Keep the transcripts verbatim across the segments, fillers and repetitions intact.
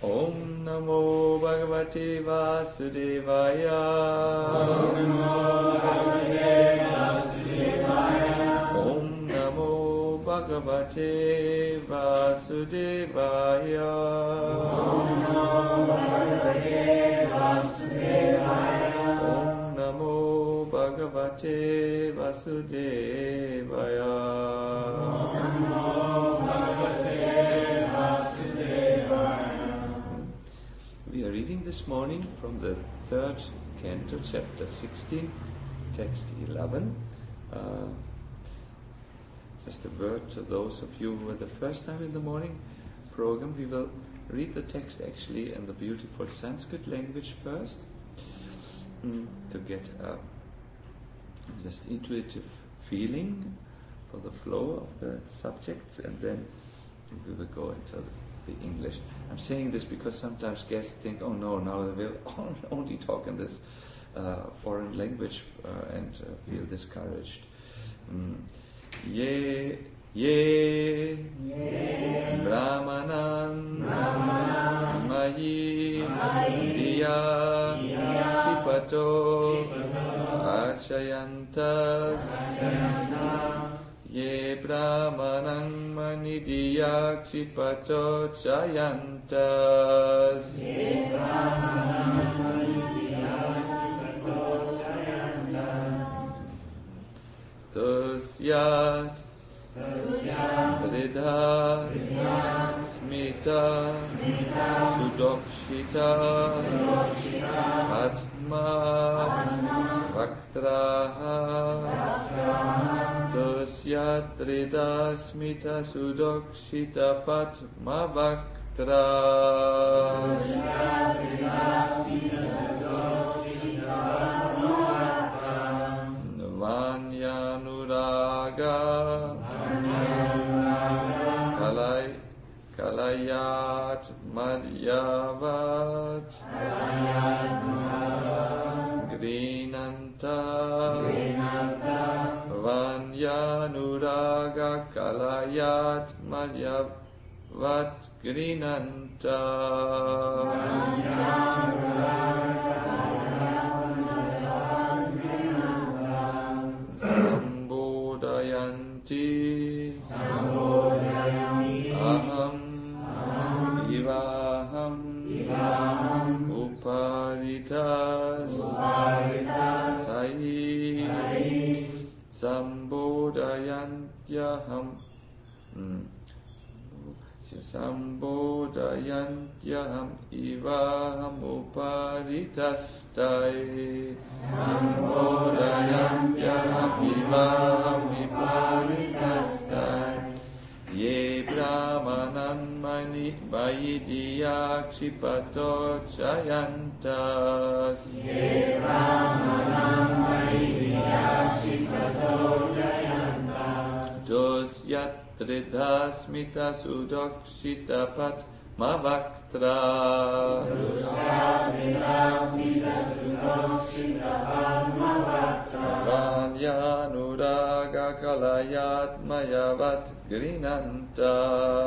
Om Namo Bhagavate Vasudevaya. Om Namo Bhagavate Vasudevaya. Om Namo Bhagavate Vasudevaya. Om Namo Bhagavate Vasudevaya. Om Namo Bhagavate Vasudevaya. We are reading this morning from the third canto, chapter sixteen, text eleven. Uh, just a word to those of you who are the first time in the morning program. We will read the text actually in the beautiful Sanskrit language first, mm, to get a just intuitive feeling for the flow of the subjects, and then we will go into the the English. I'm saying this because sometimes guests think, oh no, now they will only talk in this uh, foreign language uh, and uh, feel discouraged. Mm. Ye, ye, Ye, Brahmanan, Brahmanan, Mayi, Mayi, Diya, Diya, Sipato, Sipato, Achayantas, Achayantas, Ye Brahmanang Manidiyak Sipato Chayantas. Ye Brahmanang Manidiyak Sipato Chayantas. Tusyat Tusyat Ridha Ridha Smita Smita Sudokshita Sudokshita Atma Vaktraha Tusyat Ridha Smita Sudokshita Patma Vaktra. Tusyat Ridha Smita Sudokshita Patma Vaktra. Vanyanuraga Kalay Kalayat Madhyavat Grinanta Vanyanuraga Kalayat Madhyavat Grinanta. Sambodayanti Aham Ivaham Uparitas Sahi Sambodayantyaham Sambodayantyaham Ivaham Uparitastai. Sambodayantyaham Ivaham Uparitastai. Ye Brahmanan Mani Vayidiyak Sipato Chayantas. Ye Brahmanan Vayidiyak Sipato Chayantas. Tusyat Ridha Smita Sudokshita Patma Vaktra. Tusyat Ridha Smita Sudokshita Patma Vaktra. Vanyanuraga Kalayat Mayavat Grinanta.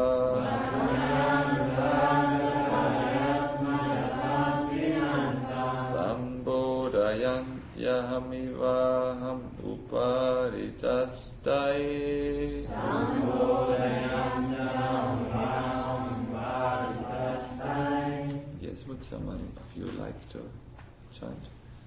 Sambodayantyaham Ivaham Uparitastai. Yes, would someone of you like to chant?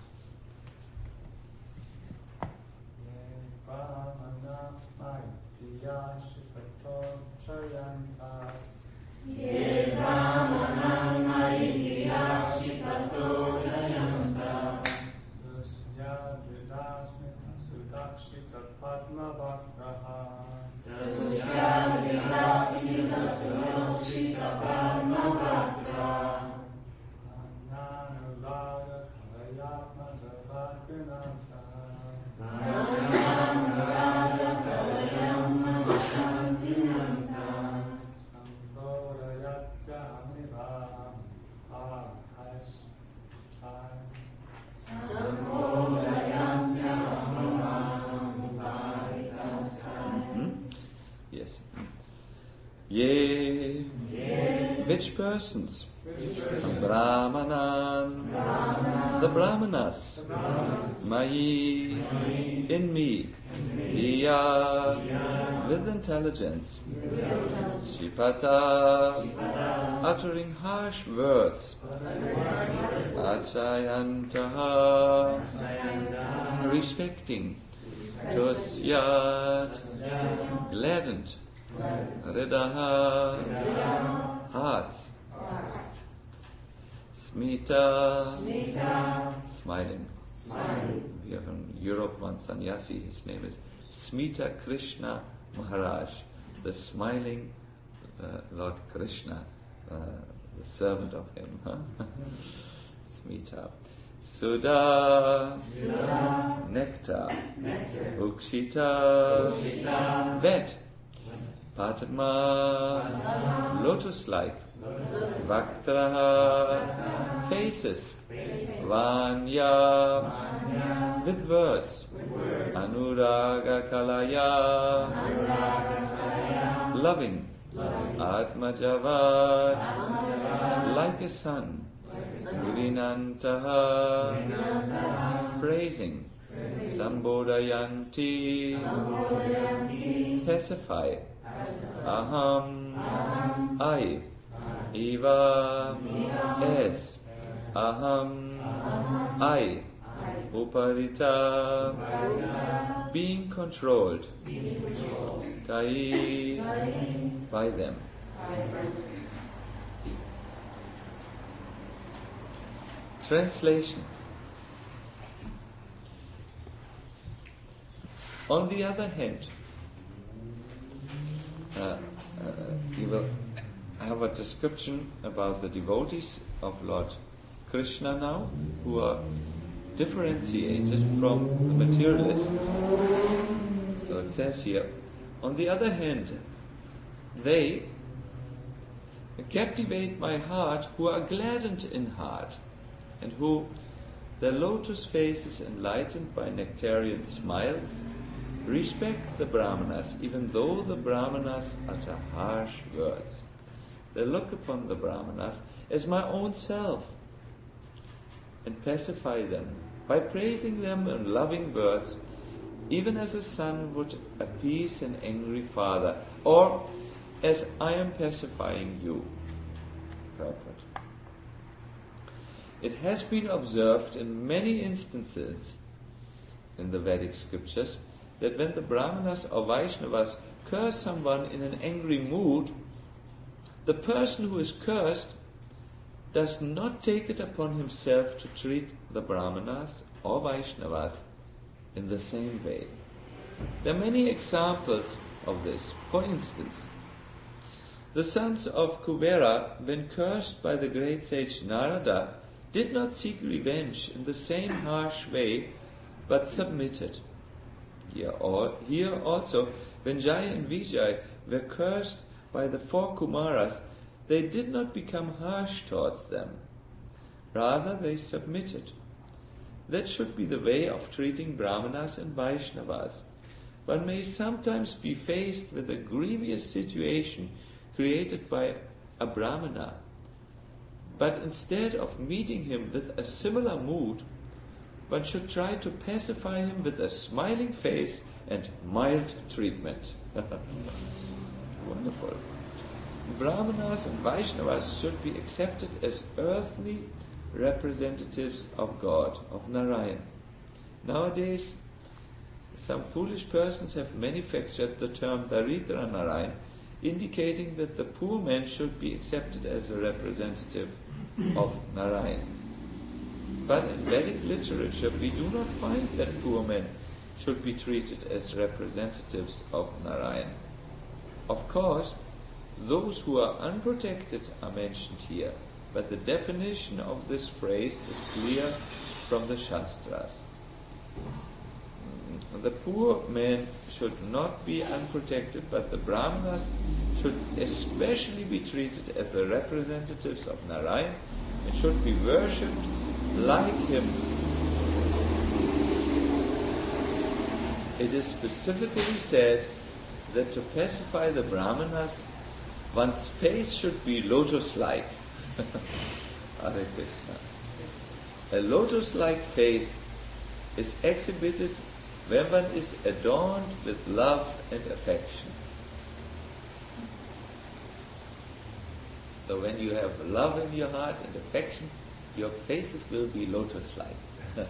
Ye Brahmanan Mayidiyak Sipato Chayantas. Tusyat Ridha Smita Sudokshita Patma Vaktra. Tusyat Ridha Smita Sudokshita Patma Vaktra. Ananulaga Kalayat Madhavat Grinanta. Ananulaga Kalayat Madhavat Grinanta. Yes. Ye. Which persons. Brahmanan, the Brahmanas. Mayi, in me. Iya, with intelligence. Shipata, uttering harsh words. Achayantaha, respecting. Tusyat, gladdened. Hridaha, hearts. Smita, smiling. We have in Europe one sannyasi, his name is Smita Krishna Maharaj, the smiling uh, Lord Krishna, uh, the servant of him. Huh? Smita. Sudha, Sudha. Nectar, nectar. Ukshita, Ukshita. Vet, Padma, lotus-like, lotus. Vaktraha, faces, Vanya, Vanya. With words, words. Anuraga Kalaya, Anuraga. Loving, loving. Atmajavad, Atmajavad. Like a son. Gurinantaha, praising. Sambodhayanti, pacify. Aham, I. Eva, as. Aham, I. Uparita, being controlled. Tai, by them. Translation. On the other hand, uh, uh, you will have a description about the devotees of Lord Krishna now, who are differentiated from the materialists. So it says here, on the other hand, they captivate my heart who are gladdened in heart, and who, their lotus faces enlightened by nectarian smiles, respect the Brahmanas, even though the Brahmanas utter harsh words. They look upon the Brahmanas as my own self, and pacify them by praising them in loving words, even as a son would appease an angry father, or as I am pacifying you. Perfect. It has been observed in many instances in the Vedic scriptures that when the Brahmanas or Vaishnavas curse someone in an angry mood, the person who is cursed does not take it upon himself to treat the Brahmanas or Vaishnavas in the same way. There are many examples of this. For instance, the sons of Kubera, when cursed by the great sage Narada, did not seek revenge in the same harsh way, but submitted. Here, all, here also, when Jaya and Vijay were cursed by the four Kumaras, they did not become harsh towards them. Rather, they submitted. That should be the way of treating Brahmanas and Vaishnavas. One may sometimes be faced with a grievous situation created by a Brahmana, but instead of meeting him with a similar mood, one should try to pacify him with a smiling face and mild treatment. Wonderful. Brahmanas and Vaishnavas should be accepted as earthly representatives of God, of Narayan. Nowadays, some foolish persons have manufactured the term Daridra Narayan, indicating that the poor man should be accepted as a representative of Narayan. But in Vedic literature, we do not find that poor men should be treated as representatives of Narayan. Of course, those who are unprotected are mentioned here, but the definition of this phrase is clear from the Shastras. The poor men should not be unprotected, but the Brahmanas should especially be treated as the representatives of Narayan and should be worshipped like him. It is specifically said that to pacify the Brahmanas, one's face should be lotus-like. Hare Krishna. A lotus-like face is exhibited when one is adorned with love and affection. So when you have love in your heart and affection, your faces will be lotus-like.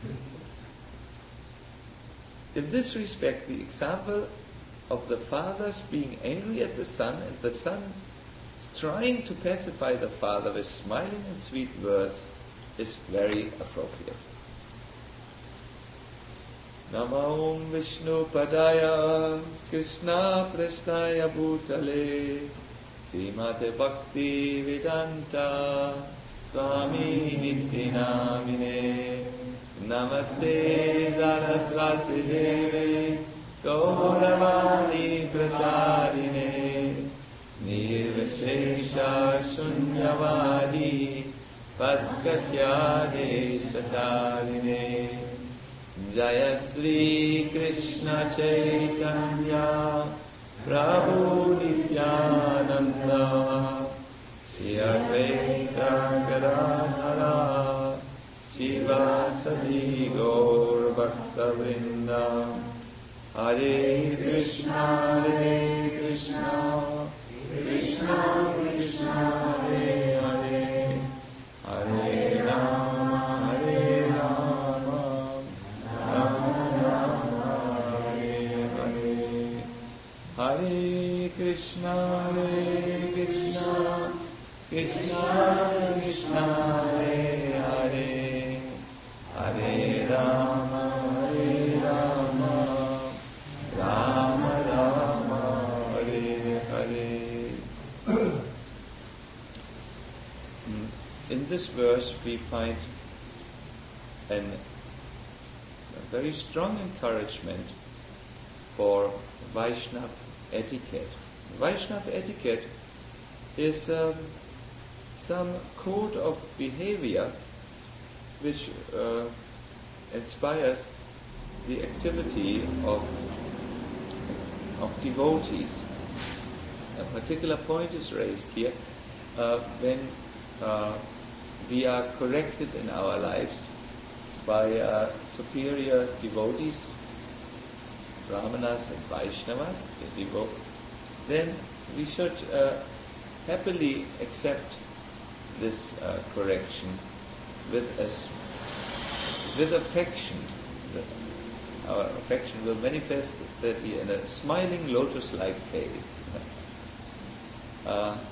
In this respect, the example of the fathers being angry at the son and the son trying to pacify the father with smiling and sweet words is very appropriate. Namo Vishnu Padaya Krishna Prasnaya Bhutale Srimate Bhakti Vedanta Swami Niti Namine Namaste Saraswati Deve Gauravani Pracharine Nirvishesha Shunyavadi Paskatyade Satarine Jaya Sri Krishna Chaitanya Prabhu Nityananda Shri Advaita Gadadhara Shivasadi Gaur Bhakta Vrinda Hare Krishna Hare Krishna Krishna Krishna Hare Hare Hare Rama Hare Rama Rama Rama Hare Hare Hare Krishna Hare Krishna Krishna Krishna Hare Hare Hare Rama Hare Rama Rama Rama Hare Hare. In this verse we find an, a very strong encouragement for Vaishnava etiquette. Vaishnava etiquette is um, some code of behavior which uh, inspires the activity of, of devotees. A particular point is raised here uh, when uh, we are corrected in our lives by uh, superior devotees, Brahmanas and Vaishnavas, the devo- then we should uh, happily accept this uh, correction with us, with affection. Our affection will manifest itself in a smiling lotus-like face. Uh,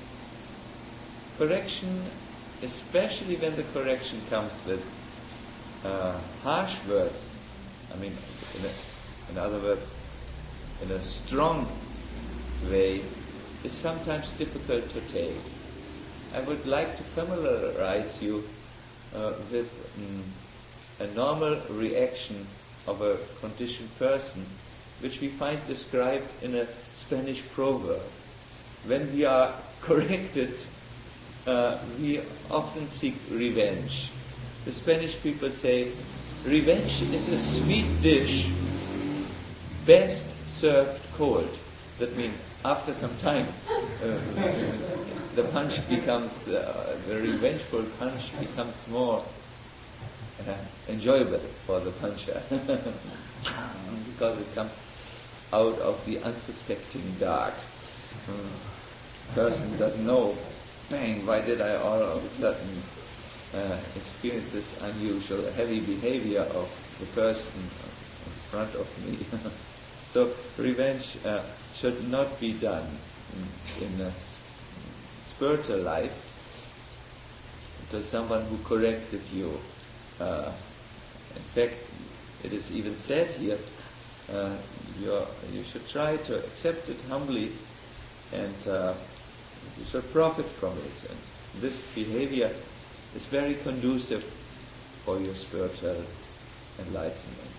correction, especially when the correction comes with uh, harsh words, I mean, in, a, in other words, in a strong way, is sometimes difficult to take. I would like to familiarize you uh, with um, a normal reaction of a conditioned person, which we find described in a Spanish proverb. When we are corrected, uh, we often seek revenge. The Spanish people say, revenge is a sweet dish best served cold. That means after some time, uh, the punch becomes, uh, the revengeful punch becomes more uh, enjoyable for the puncher because it comes out of the unsuspecting dark. Um, person doesn't know, bang, why did I all of a sudden uh, experience this unusual heavy behavior of the person in front of me. So revenge uh, should not be done in, in a spiritual life to someone who corrected you. Uh, in fact, it is even said here, uh, you're, you should try to accept it humbly, and uh, you should profit from it. And this behavior is very conducive for your spiritual enlightenment.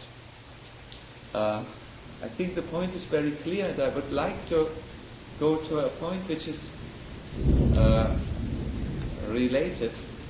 Uh, I think the point is very clear, and I would like to go to a point which is uh, related.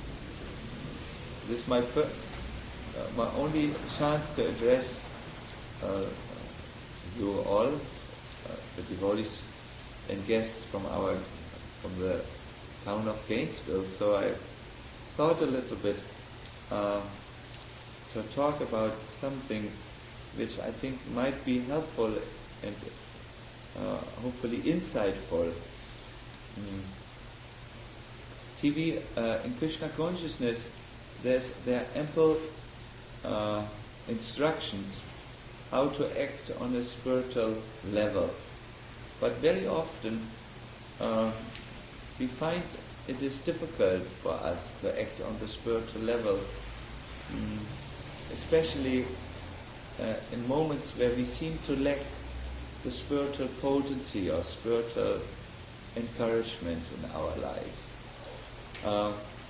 This is my, fir- uh, my only chance to address uh, you all, uh, the devotees and guests from our from the town of Gainesville. So I thought a little bit uh, to talk about something which I think might be helpful and uh, hopefully insightful. Mm. See, we, uh, in Krishna consciousness, there's, there are ample uh, instructions how to act on a spiritual level. But very often uh, we find it is difficult for us to act on the spiritual level, mm, especially uh, in moments where we seem to lack the spiritual potency or spiritual encouragement in our lives. Uh,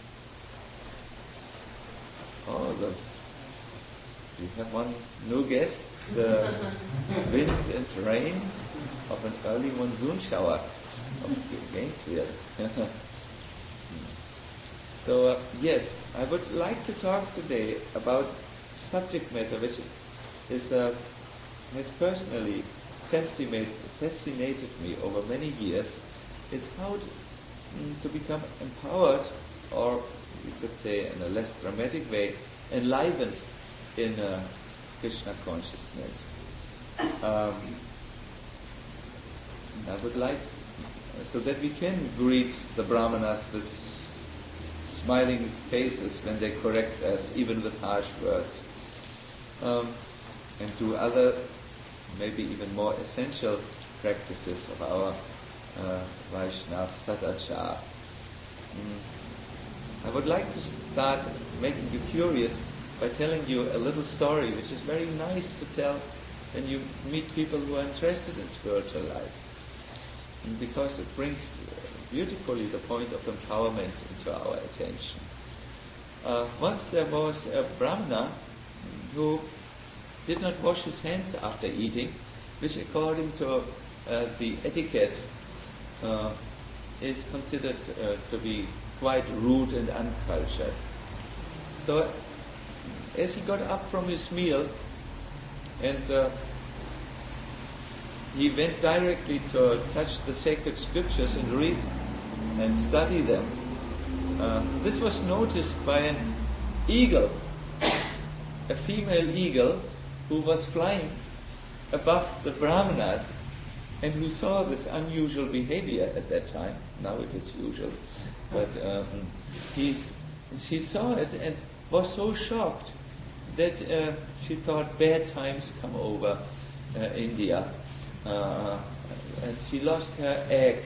oh, the, we have one new guest, the wind and rain of an early monsoon shower of Gainesville. So, uh, yes, I would like to talk today about subject matter which is, uh, has personally fascinated, fascinated me over many years. It's how to, mm, to become empowered, or we could say in a less dramatic way, enlivened in uh, Krishna consciousness. Um, I would like, so that we can greet the Brahmanas with smiling faces when they correct us, even with harsh words, um, and do other, maybe even more essential practices of our uh, Vaishnava Sadachar. Mm. I would like to start making you curious by telling you a little story which is very nice to tell when you meet people who are interested in spiritual life, and because it brings beautifully the point of empowerment into our attention. Uh, once there was a Brahmana who did not wash his hands after eating, which according to uh, the etiquette uh, is considered uh, to be quite rude and uncultured. So as he got up from his meal and uh, he went directly to touch the sacred scriptures and read and study them, uh, this was noticed by an eagle, a female eagle, who was flying above the Brahmanas and who saw this unusual behavior at that time. Now it is usual. But um, he, she saw it and was so shocked that uh, she thought bad times come over uh, India. Uh, and she lost her egg.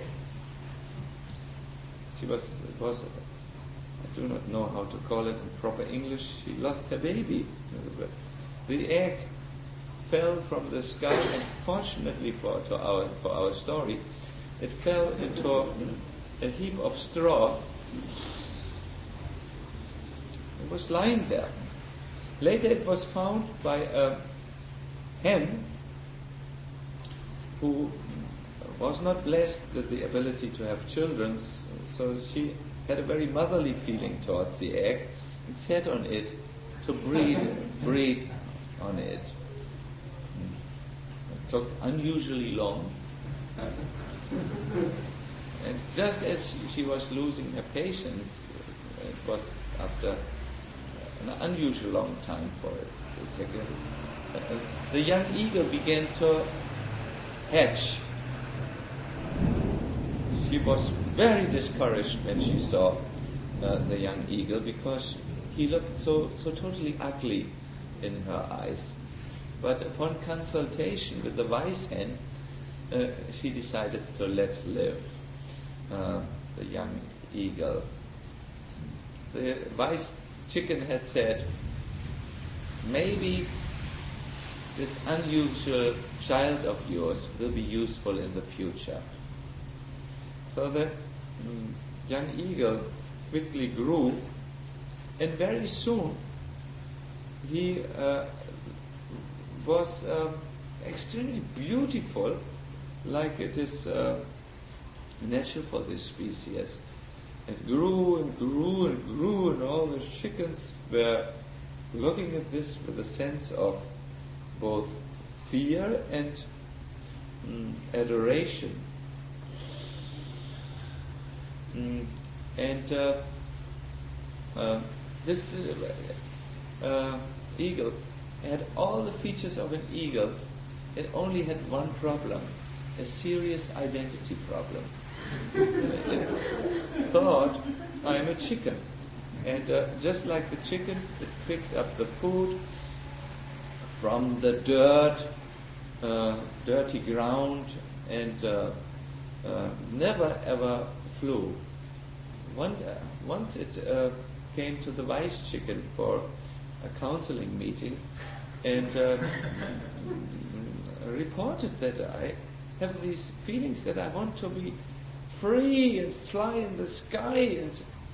She was, it was, I do not know how to call it in proper English, she lost her baby. The egg fell from the sky, and fortunately for, to our, for our story, it fell into a heap of straw. It was lying there. Later it was found by a hen who was not blessed with the ability to have children, so she had a very motherly feeling towards the egg and sat on it to breed, breed on it. It took unusually long. And just as she was losing her patience, it was after an unusual long time for it. The young eagle began to hatch. She was very discouraged when she saw uh, the young eagle, because he looked so, so totally ugly in her eyes. But upon consultation with the wise hen, uh, she decided to let live uh, the young eagle. The wise chicken had said, maybe this unusual child of yours will be useful in the future. So the mm, young eagle quickly grew, and very soon he uh, was uh, extremely beautiful, like it is uh, natural for this species. It grew and grew and grew, and all the chickens were looking at this with a sense of both fear and mm, adoration. Mm, and uh, uh, this uh, uh, eagle had all the features of an eagle. It only had one problem, a serious identity problem. It thought, I'm a chicken. And uh, just like the chicken, it picked up the food from the dirt, uh, dirty ground, and uh, uh, never ever flew. One, uh, once it uh, came to the wise chicken for a counseling meeting and uh, reported that I have these feelings that I want to be free and fly in the sky, and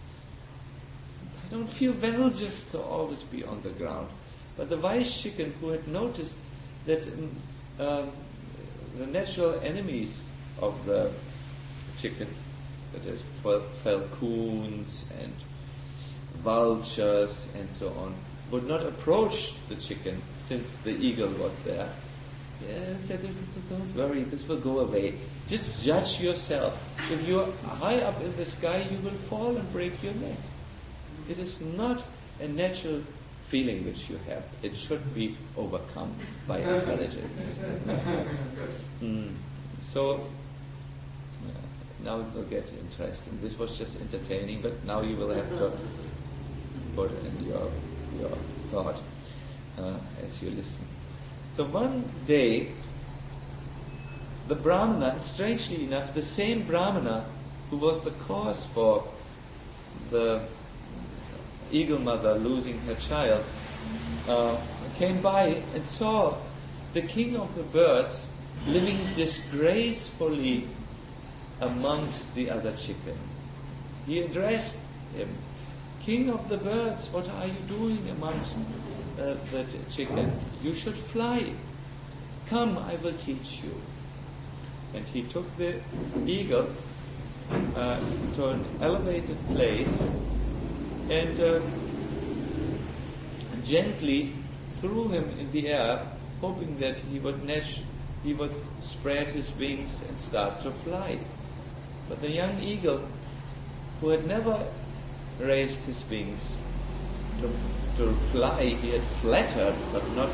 I don't feel well just to always be on the ground. But the wise chicken, who had noticed that um, the natural enemies of the chicken, that is fal- falcons and vultures and so on, would not approach the chicken since the eagle was there. Yes, said, don't worry, this will go away. Just judge yourself. If you are high up in the sky, you will fall and break your neck. It is not a natural feeling which you have. It should be overcome by intelligence. mm. So, uh, now it will get interesting. This was just entertaining, but now you will have to put in your, your thought uh, as you listen. So one day, the Brahmana, strangely enough, the same Brahmana who was the cause for the eagle mother losing her child, uh, came by and saw the king of the birds living disgracefully amongst the other chicken. He addressed him, King of the birds, what are you doing amongst uh, the chicken? You should fly. Come, I will teach you. And he took the eagle uh, to an elevated place and uh, gently threw him in the air, hoping that he would nesh, he would spread his wings and start to fly. But the young eagle, who had never raised his wings to, to fly, he had flattered but not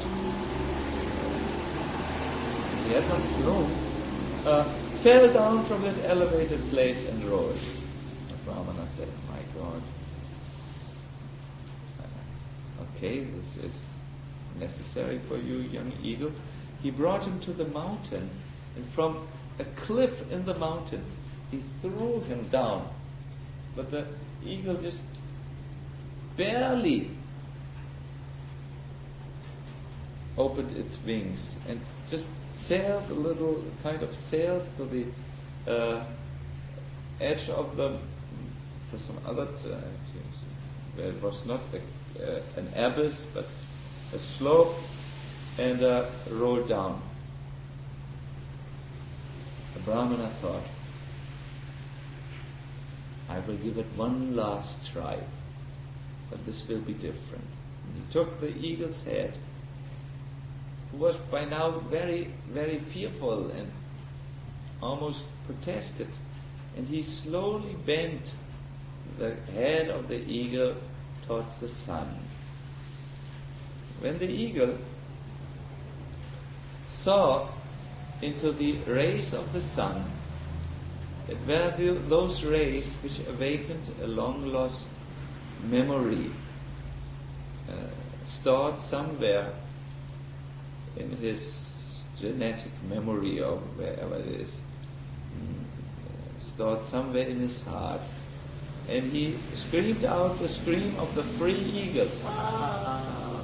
he had not flown, uh, fell down from that elevated place and rose. The Brahmana said, my God, okay, this is necessary for you, young eagle. He brought him to the mountain, and from a cliff in the mountains, he threw him down. But the eagle just barely opened its wings and just sailed a little, kind of sailed to the uh, edge of the, for some other, uh, where it was not a, uh, an abyss, but a slope, and uh, rolled down. The Brahmana thought, I will give it one last try, but this will be different. And he took the eagle's head, who was by now very, very fearful and almost protested, and he slowly bent the head of the eagle towards the sun. When the eagle saw into the rays of the sun, it were the, those rays which awakened a long-lost memory, uh, stored somewhere in his genetic memory or wherever it is, mm, stored somewhere in his heart. And he screamed out the scream of the free eagle. Ah!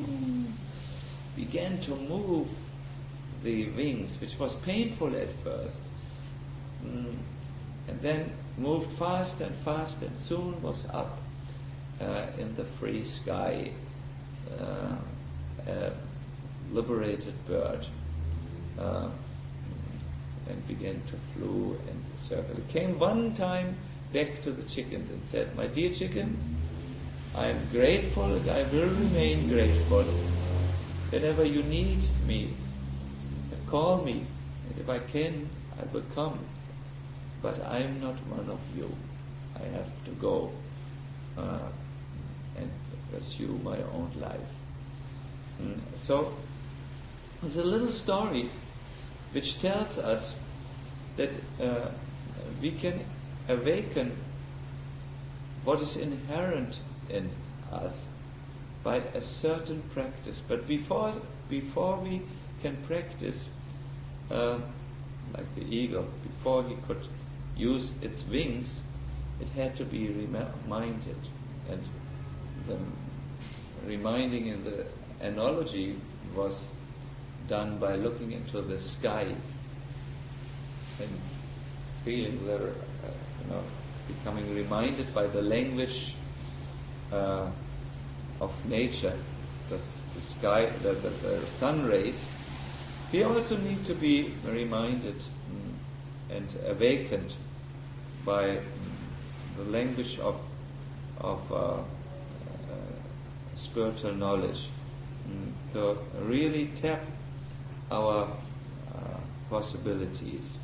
Began to move the wings, which was painful at first. Mm. And then moved fast and fast, and soon was up uh, in the free sky, uh, a liberated bird, uh, and began to flew and circle. It came one time back to the chickens and said, my dear chicken, I am grateful and I will remain grateful. Whenever you need me, call me, and if I can, I will come. But I am not one of you. I have to go uh, and pursue my own life. Mm. So there's a little story which tells us that uh, we can awaken what is inherent in us by a certain practice. But before before we can practice, uh, like the eagle, before he could use its wings, it had to be reminded. And the reminding in the analogy was done by looking into the sky and feeling that, uh, you know, becoming reminded by the language uh, of nature, the, the sky, the, the, the sun rays. We also need to be reminded mm, and awakened by mm, the language of of uh, uh, spiritual knowledge, mm, to really tap our uh, possibilities.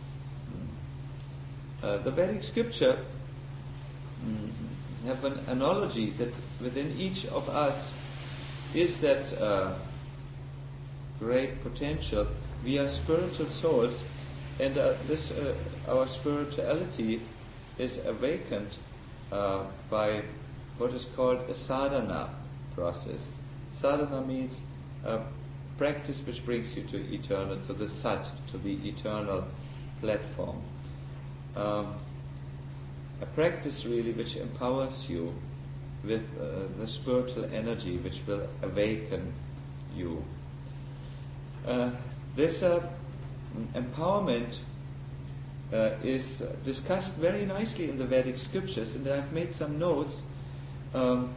Mm. Uh, the Vedic scripture mm, have an analogy that within each of us is that uh, great potential. We are spiritual souls, and uh, this uh, our spirituality is awakened uh, by what is called a sadhana process. Sadhana means a practice which brings you to eternal, to the sat, to the eternal platform. Um, a practice really which empowers you with uh, the spiritual energy which will awaken you. Uh, this uh, empowerment uh, is discussed very nicely in the Vedic scriptures, and I've made some notes. Um,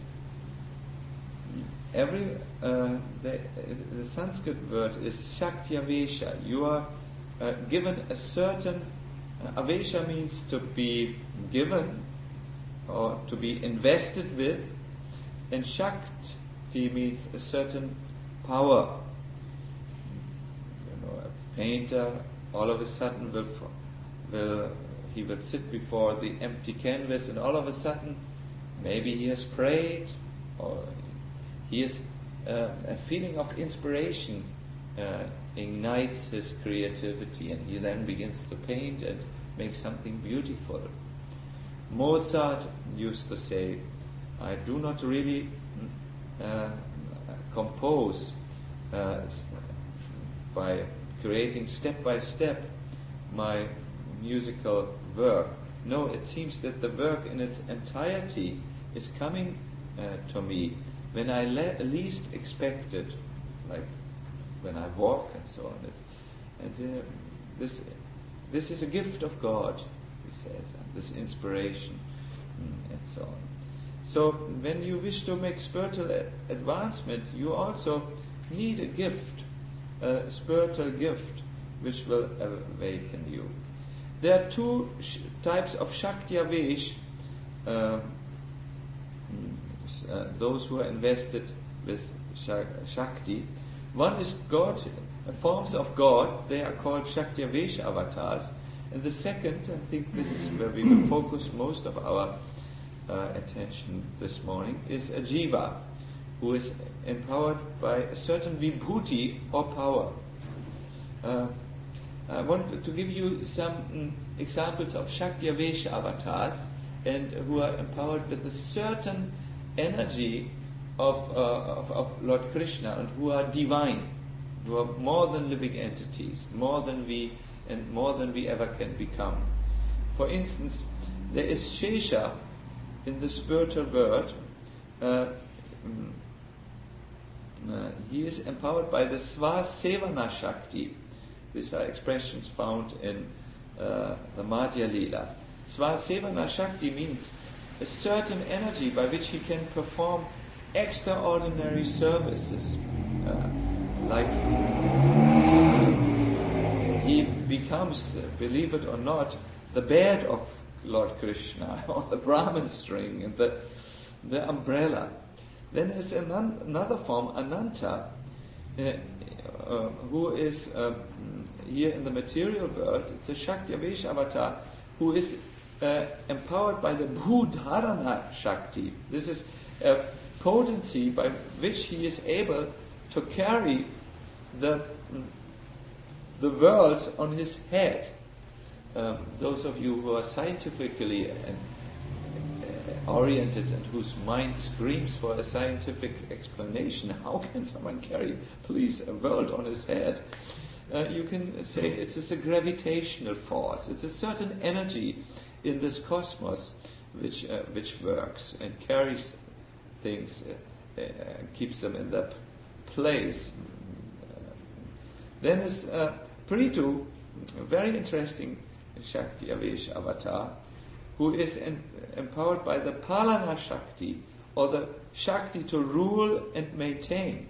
every uh, the, the Sanskrit word is Shaktya-vesha. You are uh, given a certain uh, avesha means to be given or to be invested with, and Shakti means a certain power. You know, a painter all of a sudden will, will he will sit before the empty canvas, and all of a sudden maybe he has prayed, or he has uh, a feeling of inspiration uh, ignites his creativity, and he then begins to paint and make something beautiful. Mozart used to say, I do not really uh, compose uh, by creating step by step my musical work. No, it seems that the work in its entirety is coming uh, to me when I le- least expect it, like when I walk and so on. It, and uh, this this is a gift of God, he says, and this inspiration mm, and so on. So when you wish to make spiritual a- advancement, you also need a gift, a spiritual gift, which will awaken you. There are two sh- types of Shaktya-vesh, uh, uh, those who are invested with Shak- Shakti. One is God, forms of God, they are called Shaktya-vesh avatars. And the second, I think this is where we will focus most of our uh, attention this morning, is a jiva, who is empowered by a certain vibhuti or power. Uh, I want to give you some mm, examples of Shaktya-vesh avatars, and who are empowered with a certain energy of, uh, of, of Lord Krishna, and who are divine, who are more than living entities, more than we and more than we ever can become. For instance, there is Shesha in the spiritual world. Uh, mm, uh, he is empowered by the Svasevana Shakti. These are expressions found in uh, the Madhya Lila. Svasevana Shakti means a certain energy by which he can perform extraordinary services. Uh, like he becomes, believe it or not, the bed of Lord Krishna, or the Brahman string, and the, the umbrella. Then there's an, another form, Ananta, uh, uh, who is uh, here in the material world. It's a Shaktya-vesh avatar who is uh, empowered by the Bhudharana Shakti. This is a potency by which he is able to carry the, the worlds on his head. Um, those of you who are scientifically uh, uh, oriented and whose mind screams for a scientific explanation, how can someone carry, please, a world on his head? Uh, you can say it's just a gravitational force. It's a certain energy in this cosmos which uh, which works and carries things, uh, uh, keeps them in their place. Uh, then is uh, Prithu, a very interesting Shakti Avesh avatar, who is en- empowered by the Palana Shakti, or the Shakti to rule and maintain.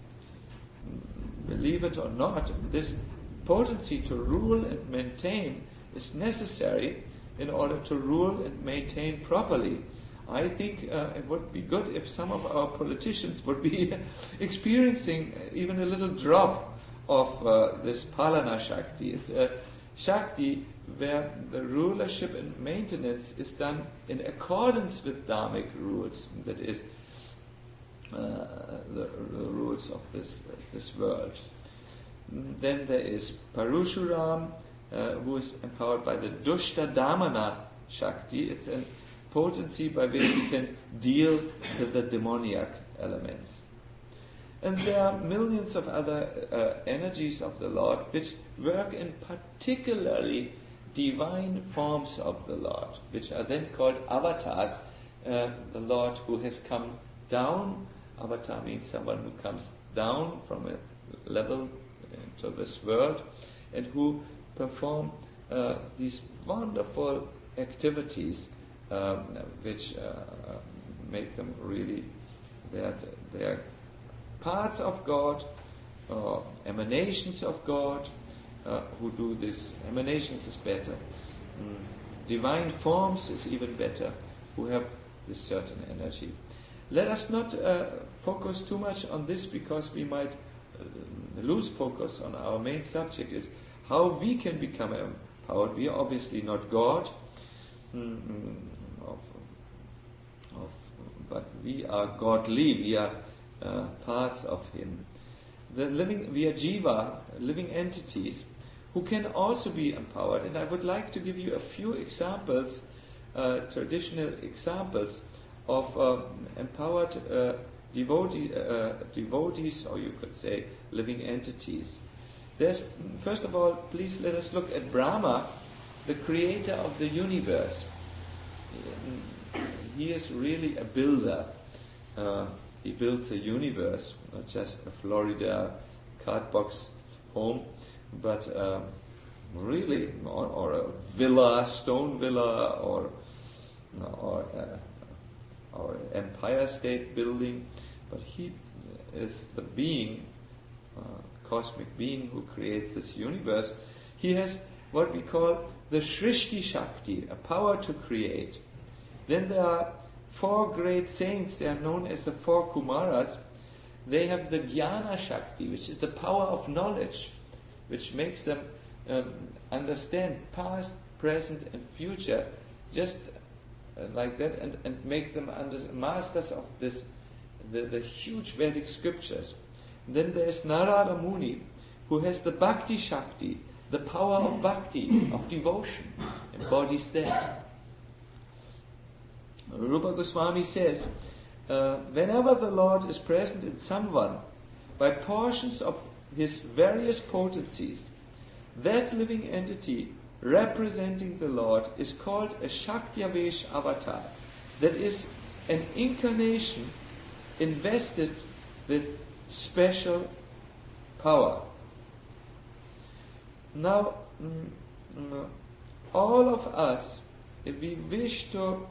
Believe it or not, this potency to rule and maintain is necessary in order to rule and maintain properly. I think uh, it would be good if some of our politicians would be experiencing even a little drop of uh, this Palana Shakti. It's a Shakti where the rulership and maintenance is done in accordance with dharmic rules, that is, uh, the, the rules of this, uh, this world. Then there is Parashuram, uh, who is empowered by the Dushta Damana Shakti. It's a potency by which he can deal with the demoniac elements. And there are millions of other uh, energies of the Lord which work in particularly divine forms of the Lord, which are then called avatars. Uh, the Lord who has come down. Avatar means someone who comes down from a level into this world and who perform uh, these wonderful activities um, which uh, make them really, they're, they're parts of God, uh, emanations of God, uh, who do this. Emanations is better. Mm. Divine forms is even better, who have this certain energy. Let us not uh, focus too much on this, because we might uh, lose focus on our main subject, is how we can become empowered. We are obviously not God, mm, of, of, but we are godly. We are uh, parts of Him. The living, we are jiva, living entities, who can also be empowered. And I would like to give you a few examples, uh, traditional examples of uh, empowered uh, devotee, uh, devotees, or you could say living entities. There's, first of all, please let us look at Brahma, the creator of the universe. He is really a builder. Uh, he builds a universe, not just a Florida cardbox home, but uh, really, or, or a villa, stone villa, or or uh, or Empire State Building. But he is the being, uh, cosmic being who creates this universe. He has what we call the Shrishti Shakti, a power to create. Then there are four great saints, they are known as the four Kumaras. They have the Jnana Shakti, which is the power of knowledge, which makes them um, understand past, present and future, just uh, like that, and, and make them under, masters of this, the, the huge Vedic scriptures. Then there is Narada Muni, who has the Bhakti Shakti, the power of bhakti, of devotion, embodies that. Rupa Goswami says, uh, whenever the Lord is present in someone, by portions of his various potencies, that living entity representing the Lord is called a Shakti-Avesh avatar. That is an incarnation invested with special power. Now, mm, mm, all of us, if we wish to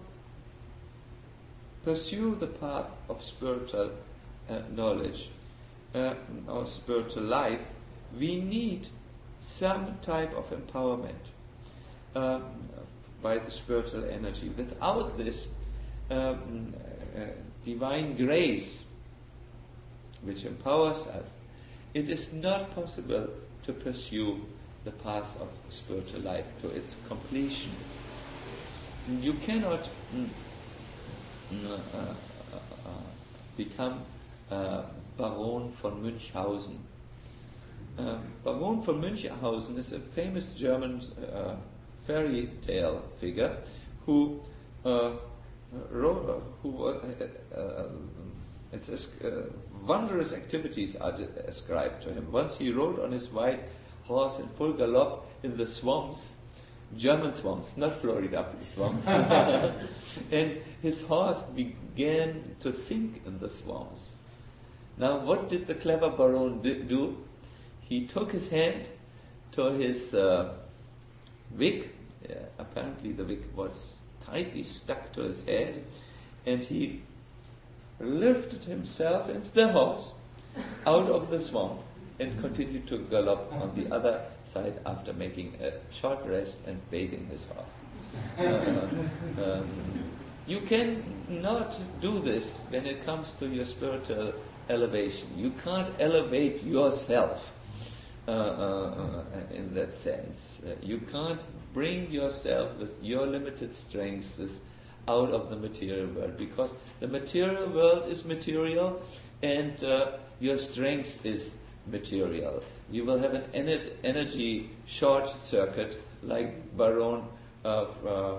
pursue the path of spiritual uh, knowledge uh, or spiritual life, we need some type of empowerment uh, by the spiritual energy. Without this um, uh, divine grace which empowers us, it is not possible to pursue the path of spiritual life to its completion. you cannot mm, mm, uh, uh, uh, become uh, Baron von Münchhausen. Uh, Baron von Münchhausen is a famous German uh, fairy tale figure who uh, wrote, uh, who uh, uh, it's uh, wondrous activities are ascribed to him. Once he rode on his white horse in full gallop in the swamps, German swamps, not Florida swamps, and his horse began to sink in the swamps. Now, what did the clever Baron do? He took his hand to his uh, wig. Yeah, apparently the wig was tightly stuck to his head, and he lifted himself into the horse out of the swamp and continued to gallop on the other side after making a short rest and bathing his horse. Uh, um, you can not do this when it comes to your spiritual elevation. You can't elevate yourself uh, uh, uh, in that sense. Uh, you can't bring yourself with your limited strengths out of the material world, because the material world is material and uh, your strength is material. You will have an ener- energy short circuit like Baron of uh,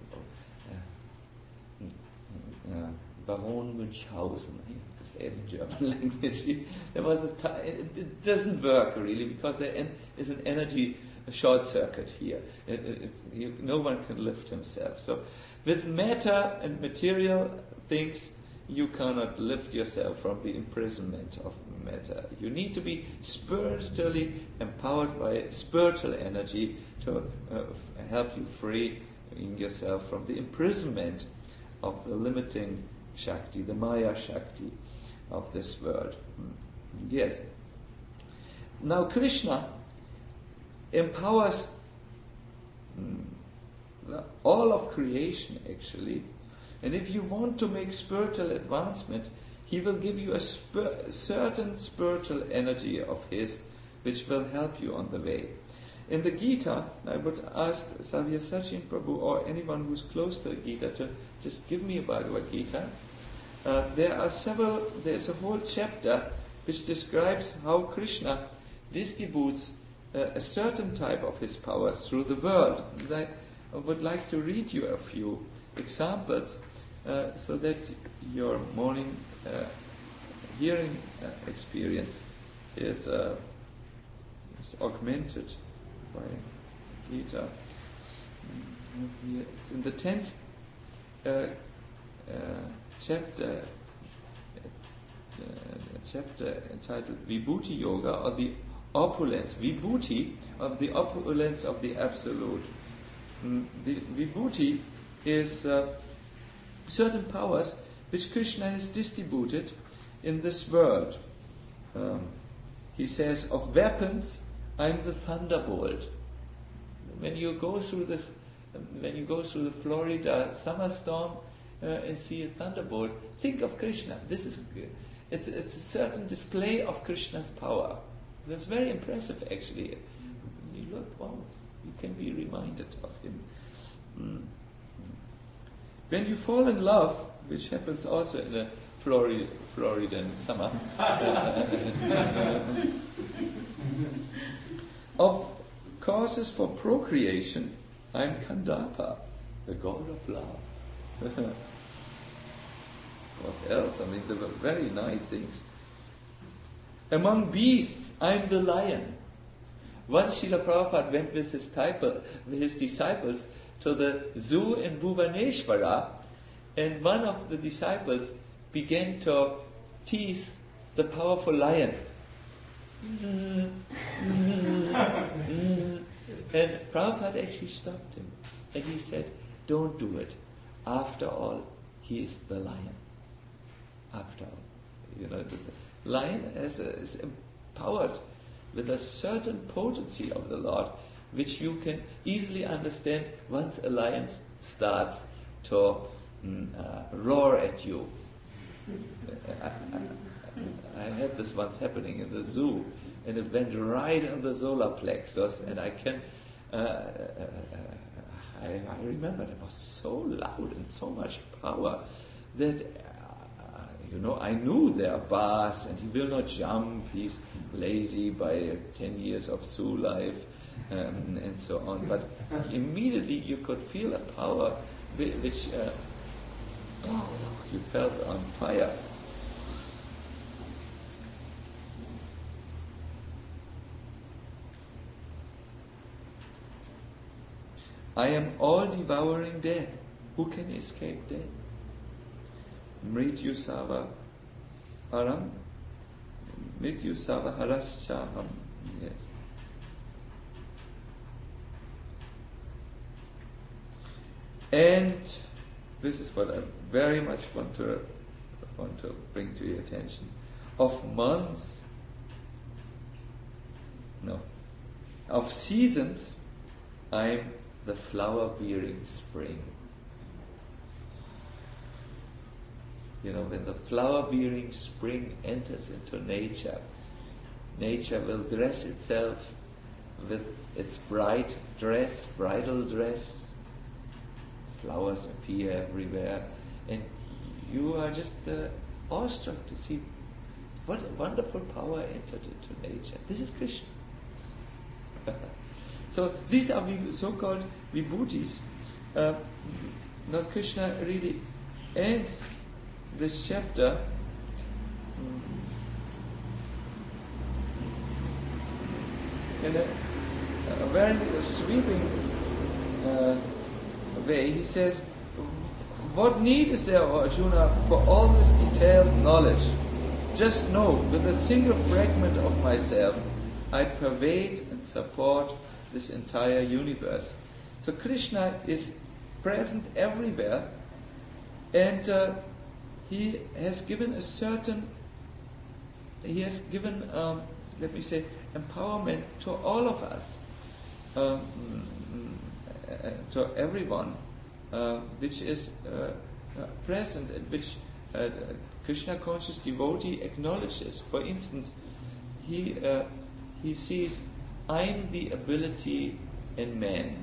uh, Baron Münchhausen. I have to say it in German language. There was a time, it, it doesn't work really, because there en- is an energy short circuit here. It, it, it, you, no one can lift himself. So with matter and material things, you cannot lift yourself from the imprisonment of matter. You need to be spiritually empowered by spiritual energy to uh, f- help you free yourself from the imprisonment of the limiting Shakti, the Maya Shakti of this world. Yes. Now Krishna empowers mm, all of creation actually, and if you want to make spiritual advancement, he will give you a spir- certain spiritual energy of his which will help you on the way. In the Gita, I would ask Savya Sachin Prabhu or anyone who's close to the Gita to just give me a Bhagavad Gita. Uh, there are several, there's a whole chapter which describes how Krishna distributes uh, a certain type of his powers through the world. And I, I would like to read you a few examples uh, so that your morning uh, hearing uh, experience is, uh, is augmented by Gita. It's in the tenth uh, uh, chapter, uh, chapter entitled Vibhuti Yoga, or the opulence, Vibhuti of the opulence of the Absolute. Mm, the Vibhuti is uh, certain powers which Krishna has distributed in this world. Um, he says, of weapons, I'm the thunderbolt. When you go through this, when you go through the Florida summer storm uh, and see a thunderbolt, think of Krishna. This is it's it's a certain display of Krishna's power. That's very impressive, actually. You look, wow, you can be reminded of him. Mm. When you fall in love, which happens also in a Florida, Floridan summer, of causes for procreation, I'm Kandapa, the god of love. What else? I mean, there were very nice things. Among beasts, I'm the lion. Once Srila Prabhupada went with his, disciple, with his disciples to the zoo in Bhuvaneshwara, and one of the disciples began to tease the powerful lion. And Prabhupada actually stopped him, and he said, don't do it. After all, he is the lion. After all. You know, the lion is, a, is empowered with a certain potency of the Lord, which you can easily understand once a lion starts to mm, uh, roar at you. I, I, I had this once happening in the zoo, and it went right on the solar plexus, and I can, uh, uh, I I, I remember it was so loud and so much power that, uh, you know, I knew their boss and he will not jump, he's lazy by ten years of zoo life um, and so on. But immediately you could feel a power which uh, oh, you felt on fire. I am all-devouring death. Who can escape death? Mrityu Sava Haram. Mrityu Sava Haraschaham. Yes. And this is what I very much want to want to bring to your attention. Of months, no, of seasons, I'm the flower-bearing spring. You know, when the flower-bearing spring enters into nature, nature will dress itself with its bright dress, bridal dress. Flowers appear everywhere, and you are just uh, awestruck to see what a wonderful power entered into nature. This is Krishna. So these are so-called vibhutis. Uh, now Krishna really ends this chapter in a, a very sweeping uh, way. He says, what need is there, O Arjuna, for all this detailed knowledge? Just know, with a single fragment of myself, I pervade and support this entire universe. So Krishna is present everywhere, and uh, he has given a certain, he has given, um, let me say, empowerment to all of us, um, uh, to everyone, uh, which is uh, uh, present and which uh, Krishna conscious devotee acknowledges. For instance, he uh, he sees, I'm the ability in man.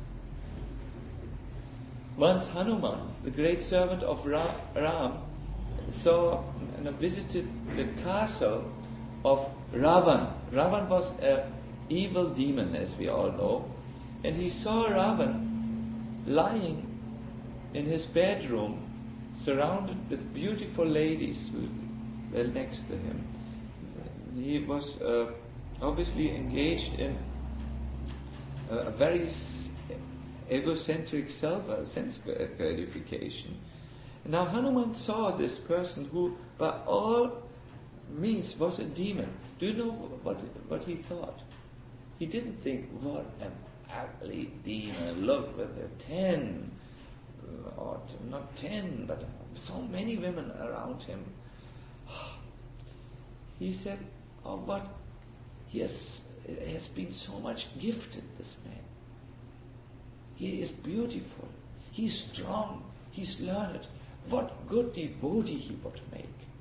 Once Hanuman, the great servant of Ra- Ram, saw and visited the castle of Ravan. Ravan was an evil demon, as we all know, and he saw Ravan lying in his bedroom, surrounded with beautiful ladies who were next to him. He was uh, obviously engaged in a, a very s- egocentric self uh, sense gratification. Now Hanuman saw this person who, by all means, was a demon. Do you know what what he thought? He didn't think, what an ugly demon, look with the ten, or not ten, but so many women around him. He said, oh, what, he has, he has been so much gifted, this man. He is beautiful, he's strong, he's learned. What good devotee he would make.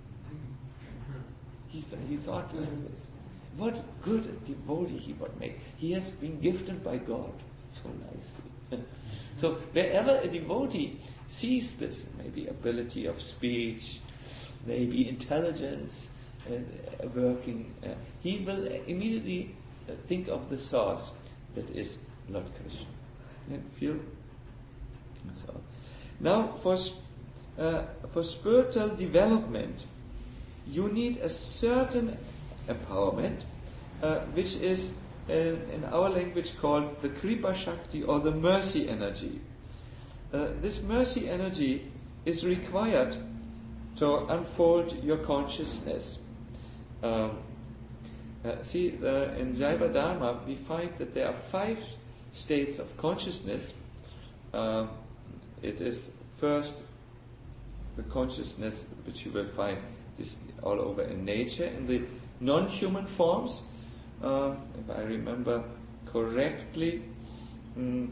He, th- he thought like this. What good devotee he would make. He has been gifted by God so nicely. So wherever a devotee sees this, maybe ability of speech, maybe intelligence uh, working, uh, he will immediately uh, think of the source that is Lord Krishna. And feel so. Now for uh, for spiritual development, you need a certain empowerment, uh, which is uh, in our language called the Kripa Shakti or the mercy energy. Uh, this mercy energy is required to unfold your consciousness. Um, uh, see, uh, in Jaiva Dharma, we find that there are five states of consciousness. Uh, it is first the consciousness which you will find is all over in nature, in the non-human forms. Uh, if I remember correctly, mm,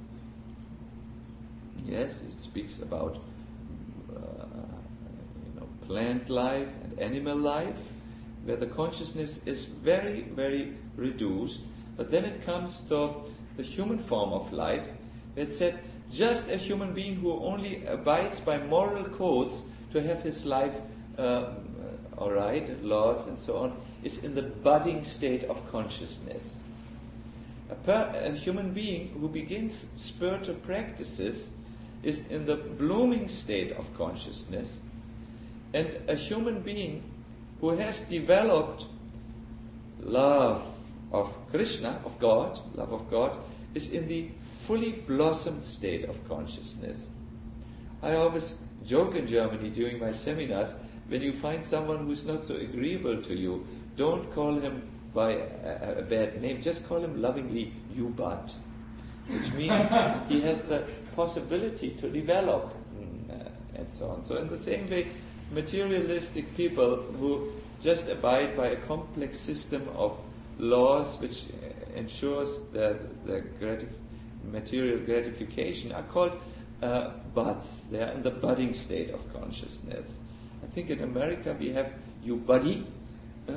yes, it speaks about uh, you know, plant life and animal life, where the consciousness is very, very reduced. But then it comes to the human form of life, It said, just a human being who only abides by moral codes to have his life uh, all right, laws and so on, is in the budding state of consciousness. A, per, a human being who begins spiritual practices is in the blooming state of consciousness, and a human being who has developed love of Krishna, of God, love of God, is in the fully blossomed state of consciousness. I always joke in Germany during my seminars, when you find someone who's not so agreeable to you, don't call him by a, a bad name, just call him lovingly, you bud. Which means he has the possibility to develop, uh, and so on. So in the same way, materialistic people who just abide by a complex system of laws which ensures the, the gratif- material gratification are called uh, buds. They are in the budding state of consciousness. I think in America we have you buddy. Uh,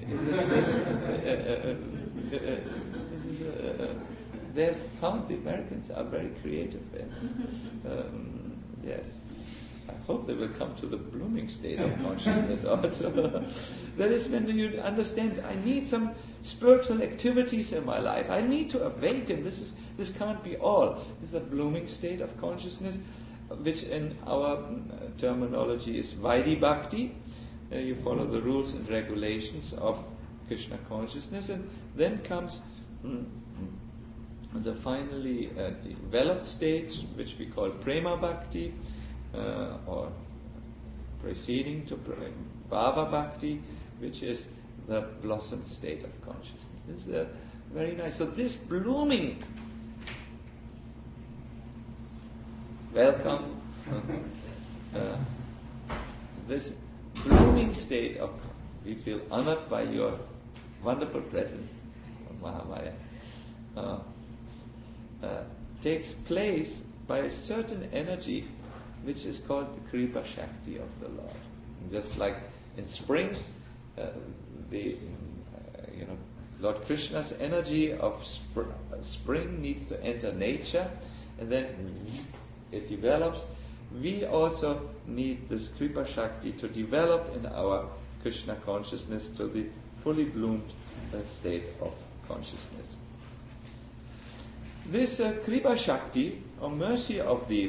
they have found the Americans are very creative. And, um, yes. I hope they will come to the blooming state of consciousness also. That is when you understand, I need some spiritual activities in my life. I need to awaken. This is this can't be all. This is a blooming state of consciousness, which in our terminology is Vaidhi Bhakti. Uh, you follow the rules and regulations of Krishna consciousness, and then comes mm, the finally uh, developed stage, which we call Prema Bhakti, uh, or preceding to Bhava Bhakti, which is the blossomed state of consciousness. This is uh, very nice. So this blooming, welcome, uh, this blooming state of, we feel honored by your wonderful presence, Mahamaya, uh, uh, takes place by a certain energy which is called the Kripa Shakti of the Lord. And just like in spring, uh, the uh, you know Lord Krishna's energy of sp- spring needs to enter nature, and then it develops. We also need this Kripa Shakti to develop in our Krishna consciousness to the fully bloomed uh, state of consciousness. This uh, Kripa Shakti, or mercy of the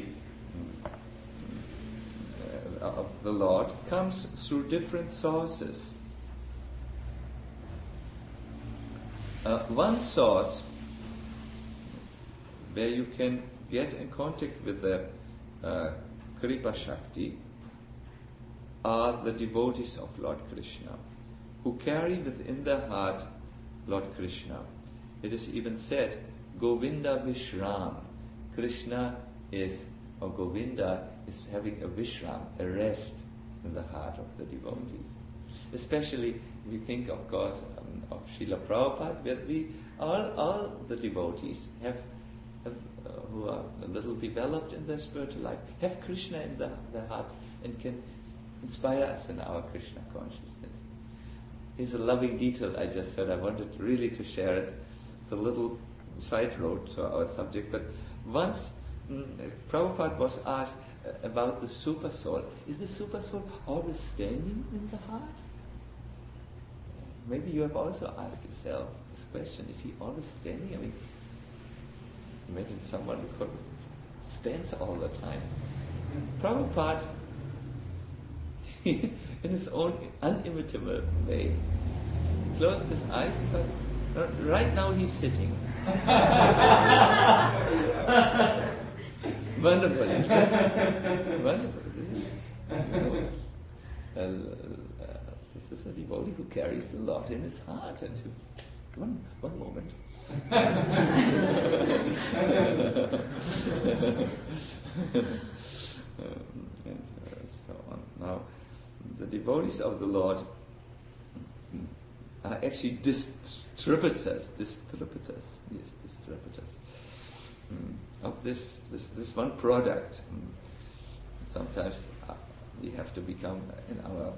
uh, of the Lord, comes through different sources. Uh, one source where you can get in contact with the uh, Kripa Shakti are the devotees of Lord Krishna, who carry within their heart Lord Krishna. It is even said, Govinda Vishram. Krishna is, or Govinda is having a Vishram, a rest in the heart of the devotees. Especially, we think, of course, um, of Srila Prabhupada, where we, all, all the devotees have, have uh, who are a little developed in their spiritual life, have Krishna in the, their hearts and can inspire us in our Krishna consciousness. Here's a loving detail I just heard. I wanted really to share it. It's a little side road to our subject, but once mm, Prabhupada was asked uh, about the super soul. Is the super soul always standing in the heart? Maybe you have also asked yourself this question. Is he always standing? I mean, imagine someone who stands all the time. Prabhupada, in his own unimitable way, closed his eyes and thought, right now he's sitting. Wonderful. Wonderful. This is, you know, uh, uh, this is a devotee who carries the Lord in his heart. And who, one, one moment. um, and uh, so on. Now, the devotees of the Lord are actually distributors, distributors, yes, distributors mm, of this, this this one product. Mm. Sometimes uh, we have to become, in our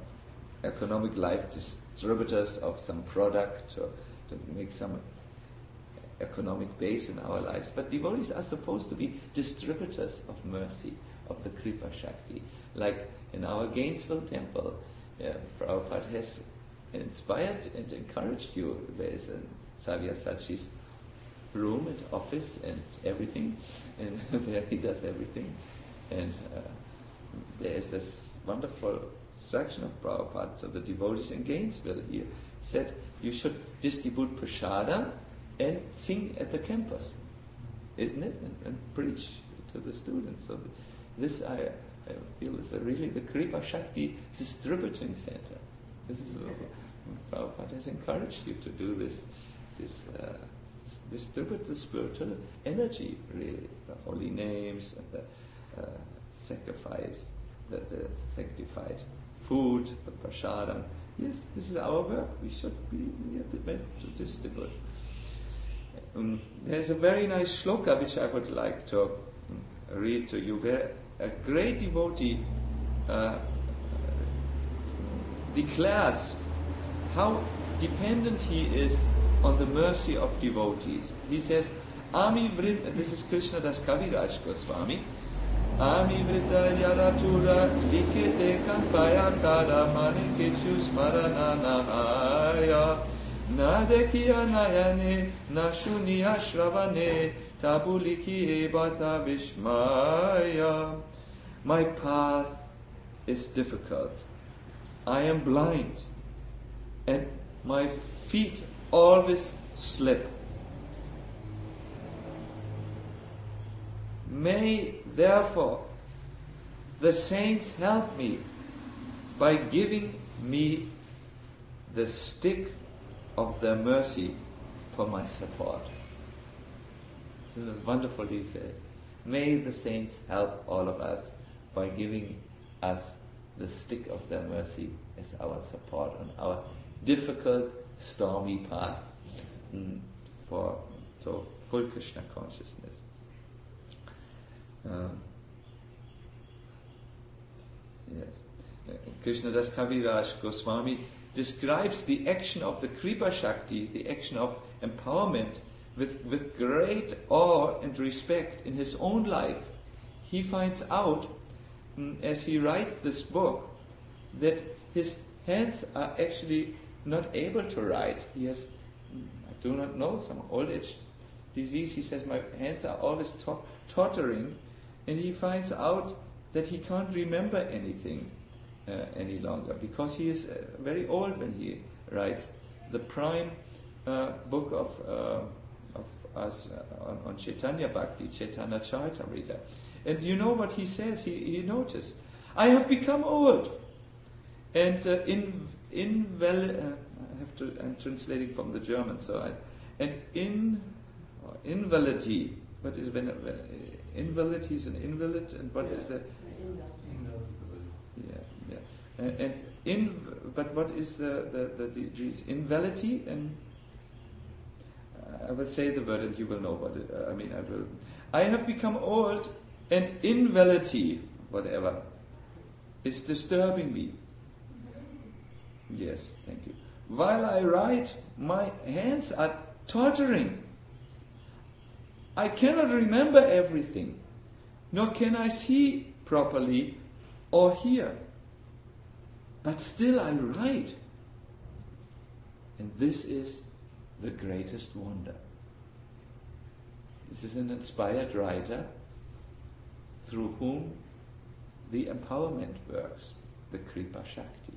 economic life, distributors of some product, or to make some economic base in our lives, but devotees are supposed to be distributors of mercy, of the Kripa Shakti. Like in our Gainesville temple, uh, Prabhupada has inspired and encouraged you. There is a Savyasachi's room and office and everything, and there he does everything. And uh, there is this wonderful instruction of Prabhupada to the devotees in Gainesville. He said, you should distribute prasada and sing at the campus, isn't it? And, and preach to the students. So this, I, I feel, is a really the Kripa Shakti distributing center. This is what Prabhupada has encouraged you to do this, this uh, distribute the spiritual energy, really, the holy names and the uh, sacrifice, the, the sanctified food, the prasadam. Yes, this is our work. We should be meant to distribute. Um, there's a very nice shloka which I would like to um, read to you, where a great devotee uh, declares how dependent he is on the mercy of devotees. He says, Ami Vrit, this is Krishna Das Kaviraj Goswami, Ami Vrita Yaratura Likete Kampaya Kara Manikichu Smarananahaya Nadekiya Nayane Nashuniya Shravane Tabuliki Ebata Vishmaya. My path is difficult. I am blind, and my feet always slip. May therefore the saints help me by giving me the stick of their mercy for my support. This is wonderfully said. May the saints help all of us by giving us the stick of their mercy as our support on our difficult, stormy path mm, for to full Krishna consciousness. Um, yes, uh, Krishna Das Kaviraj Goswami describes the action of the Kripa Shakti, the action of empowerment, with with great awe and respect in his own life. He finds out, mm, as he writes this book, that his hands are actually not able to write. He has, I do not know, some old age disease. He says, my hands are always to- tottering, and he finds out that he can't remember anything uh, any longer, because he is uh, very old when he writes the prime uh, book of uh, of us uh, on, on Chaitanya Bhakti, Chaitanya Charitamrita. And you know what he says? He, he noticed, I have become old, and uh, in invalid. Uh, I have to. I'm translating from the German, so I, and in uh, invalidity. What is when, when invalid? He's an invalid, and what is that? Yeah, yeah. And, and in, but what is the the the, the these invalidity? And uh, I will say the word, and you will know what it, uh, I mean. I will. I have become old, and invalidity, whatever, is disturbing me. Yes, thank you. While I write, my hands are tottering. I cannot remember everything, nor can I see properly or hear. But still I write. And this is the greatest wonder. This is an inspired writer through whom the empowerment works, the Kripa Shakti.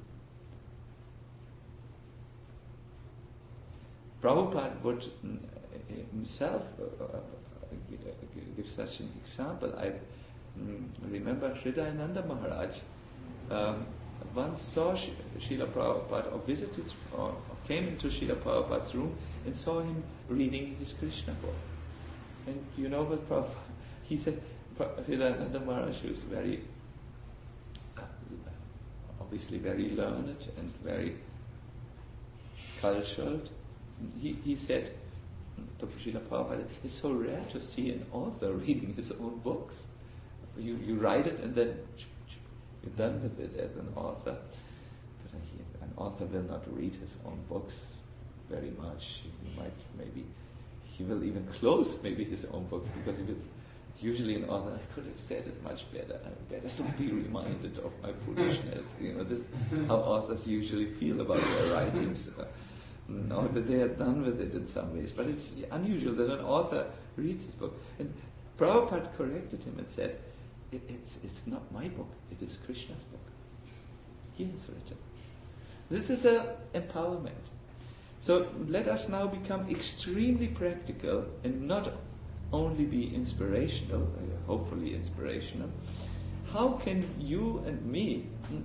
Prabhupada would himself uh, give such an example. I mm, remember Hridayananda Maharaj um, once saw Sh- Srila Prabhupada, or visited, or, or came into Srila Prabhupada's room and saw him reading his Krishna book. And you know what Prabhupada, he said, Hridayananda Maharaj was very, uh, obviously very learned and very cultured. He, he said to Srila Prabhupada, it's so rare to see an author reading his own books. You you write it and then you're done with it as an author. But uh, an author will not read his own books very much. He might maybe he will even close maybe his own books, because he will, usually an author, I could have said it much better, I better not be reminded of my foolishness. You know, this is how authors usually feel about their writings. Uh, no, that they are done with it in some ways. But it's unusual that an author reads his book. And Prabhupada corrected him and said, it, it's, it's not my book, it is Krishna's book. He has written. This is a empowerment. So let us now become extremely practical and not only be inspirational, uh, hopefully inspirational. How can you and me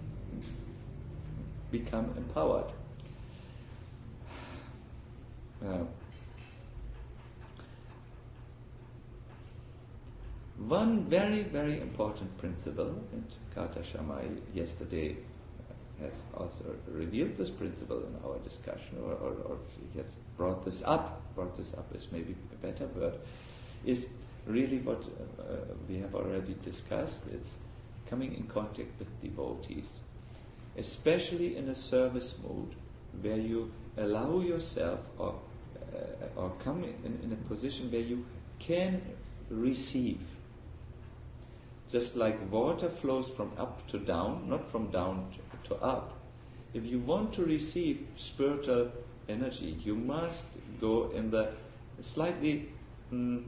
become empowered? Uh, one very, very important principle, and Kata Shamai yesterday has also revealed this principle in our discussion, or, or, or he has brought this up, brought this up is maybe a better word, is really what uh, we have already discussed. It's coming in contact with devotees, especially in a service mode, where you allow yourself or, uh, or come in, in a position where you can receive. Just like water flows from up to down, not from down to, to up. If you want to receive spiritual energy, you must go in the slightly mm,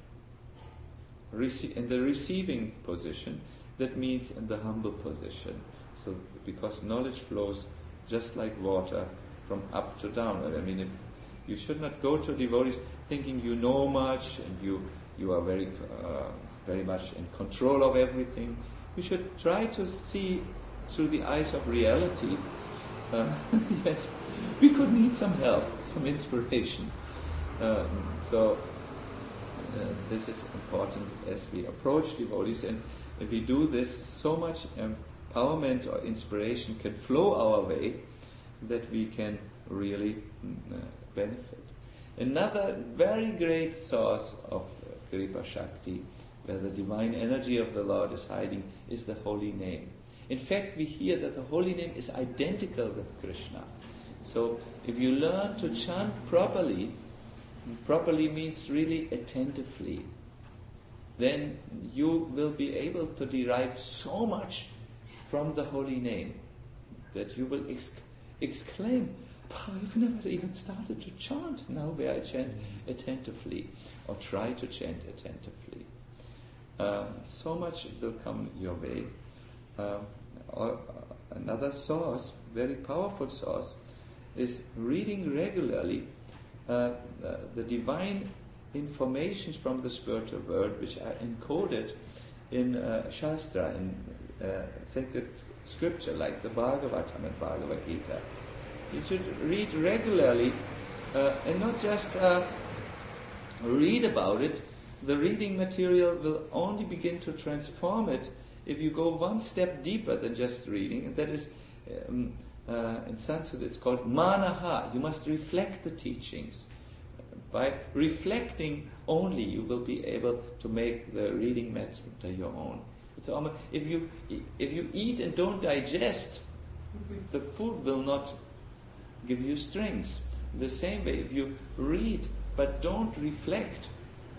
rece- in the receiving position. That means in the humble position. So, because knowledge flows just like water from up to down. I mean, if you should not go to devotees thinking you know much and you you are very uh, very much in control of everything. You should try to see through the eyes of reality. Uh, yes, we could need some help, some inspiration. Um, so uh, this is important as we approach devotees, and if we do this, so much empowerment or inspiration can flow our way that we can really uh, benefit. Another very great source of uh, Kripa Shakti, where the divine energy of the Lord is hiding, is the holy name. In fact, we hear that the holy name is identical with Krishna. So if you learn to chant properly, properly means really attentively, then you will be able to derive so much from the holy name that you will exc- exclaim, I've never even started to chant now where I chant attentively or try to chant attentively. Um, so much will come your way. Um, or, uh, another source, very powerful source, is reading regularly uh, uh, the divine informations from the spiritual world, which are encoded in uh, Shastra, in uh, sacred scripture like the Bhagavatam and Bhagavad Gita. You should read regularly uh, and not just uh, read about it. The reading material will only begin to transform it if you go one step deeper than just reading, and that is, um, uh, in Sanskrit it's called manaha. You must reflect the teachings. By reflecting only, you will be able to make the reading matter your own. It's almost, if you if you eat and don't digest, the food will not give you strength. In the same way, if you read but don't reflect,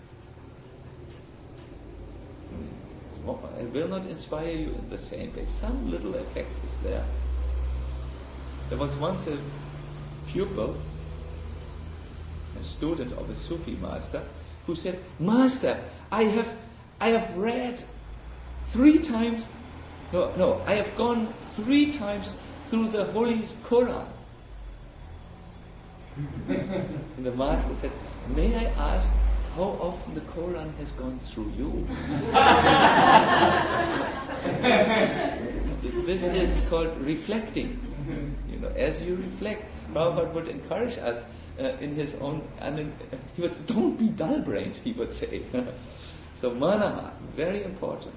it will not inspire you in the same way. Some little effect is there. There was once a pupil, a student of a Sufi master, who said, Master, I have I have read three times, no, no, I have gone three times through the Holy Quran. And the master said, may I ask how often the Quran has gone through you? This is called reflecting. You know, as you reflect, Prabhupada would encourage us uh, in his own, and in, uh, he would say, don't be dull-brained, he would say. So manaha, very important.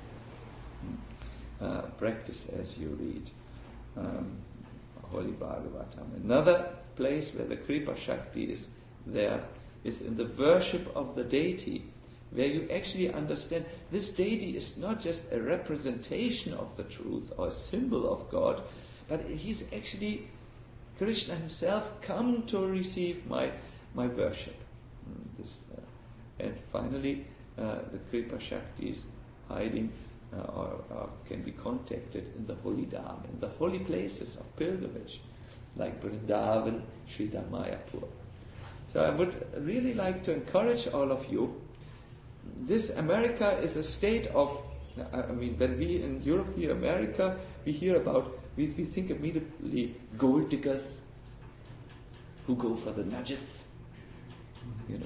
Uh, practice as you read um, Holy Bhagavatam. Another place where the Kripa Shakti is there is in the worship of the deity, where you actually understand this deity is not just a representation of the truth or a symbol of God, but he's actually Krishna himself come to receive my my worship. this, uh, and finally, uh, the Kripa Shaktis hiding uh, or, or can be contacted in the holy Dham, in the holy places of pilgrimage, like Vrindavan, Sridhar Mayapur. So I would really like to encourage all of you. This America is a state of, I mean, when we in Europe hear America, we hear about, we, we think immediately gold diggers who go for the nuggets, you know.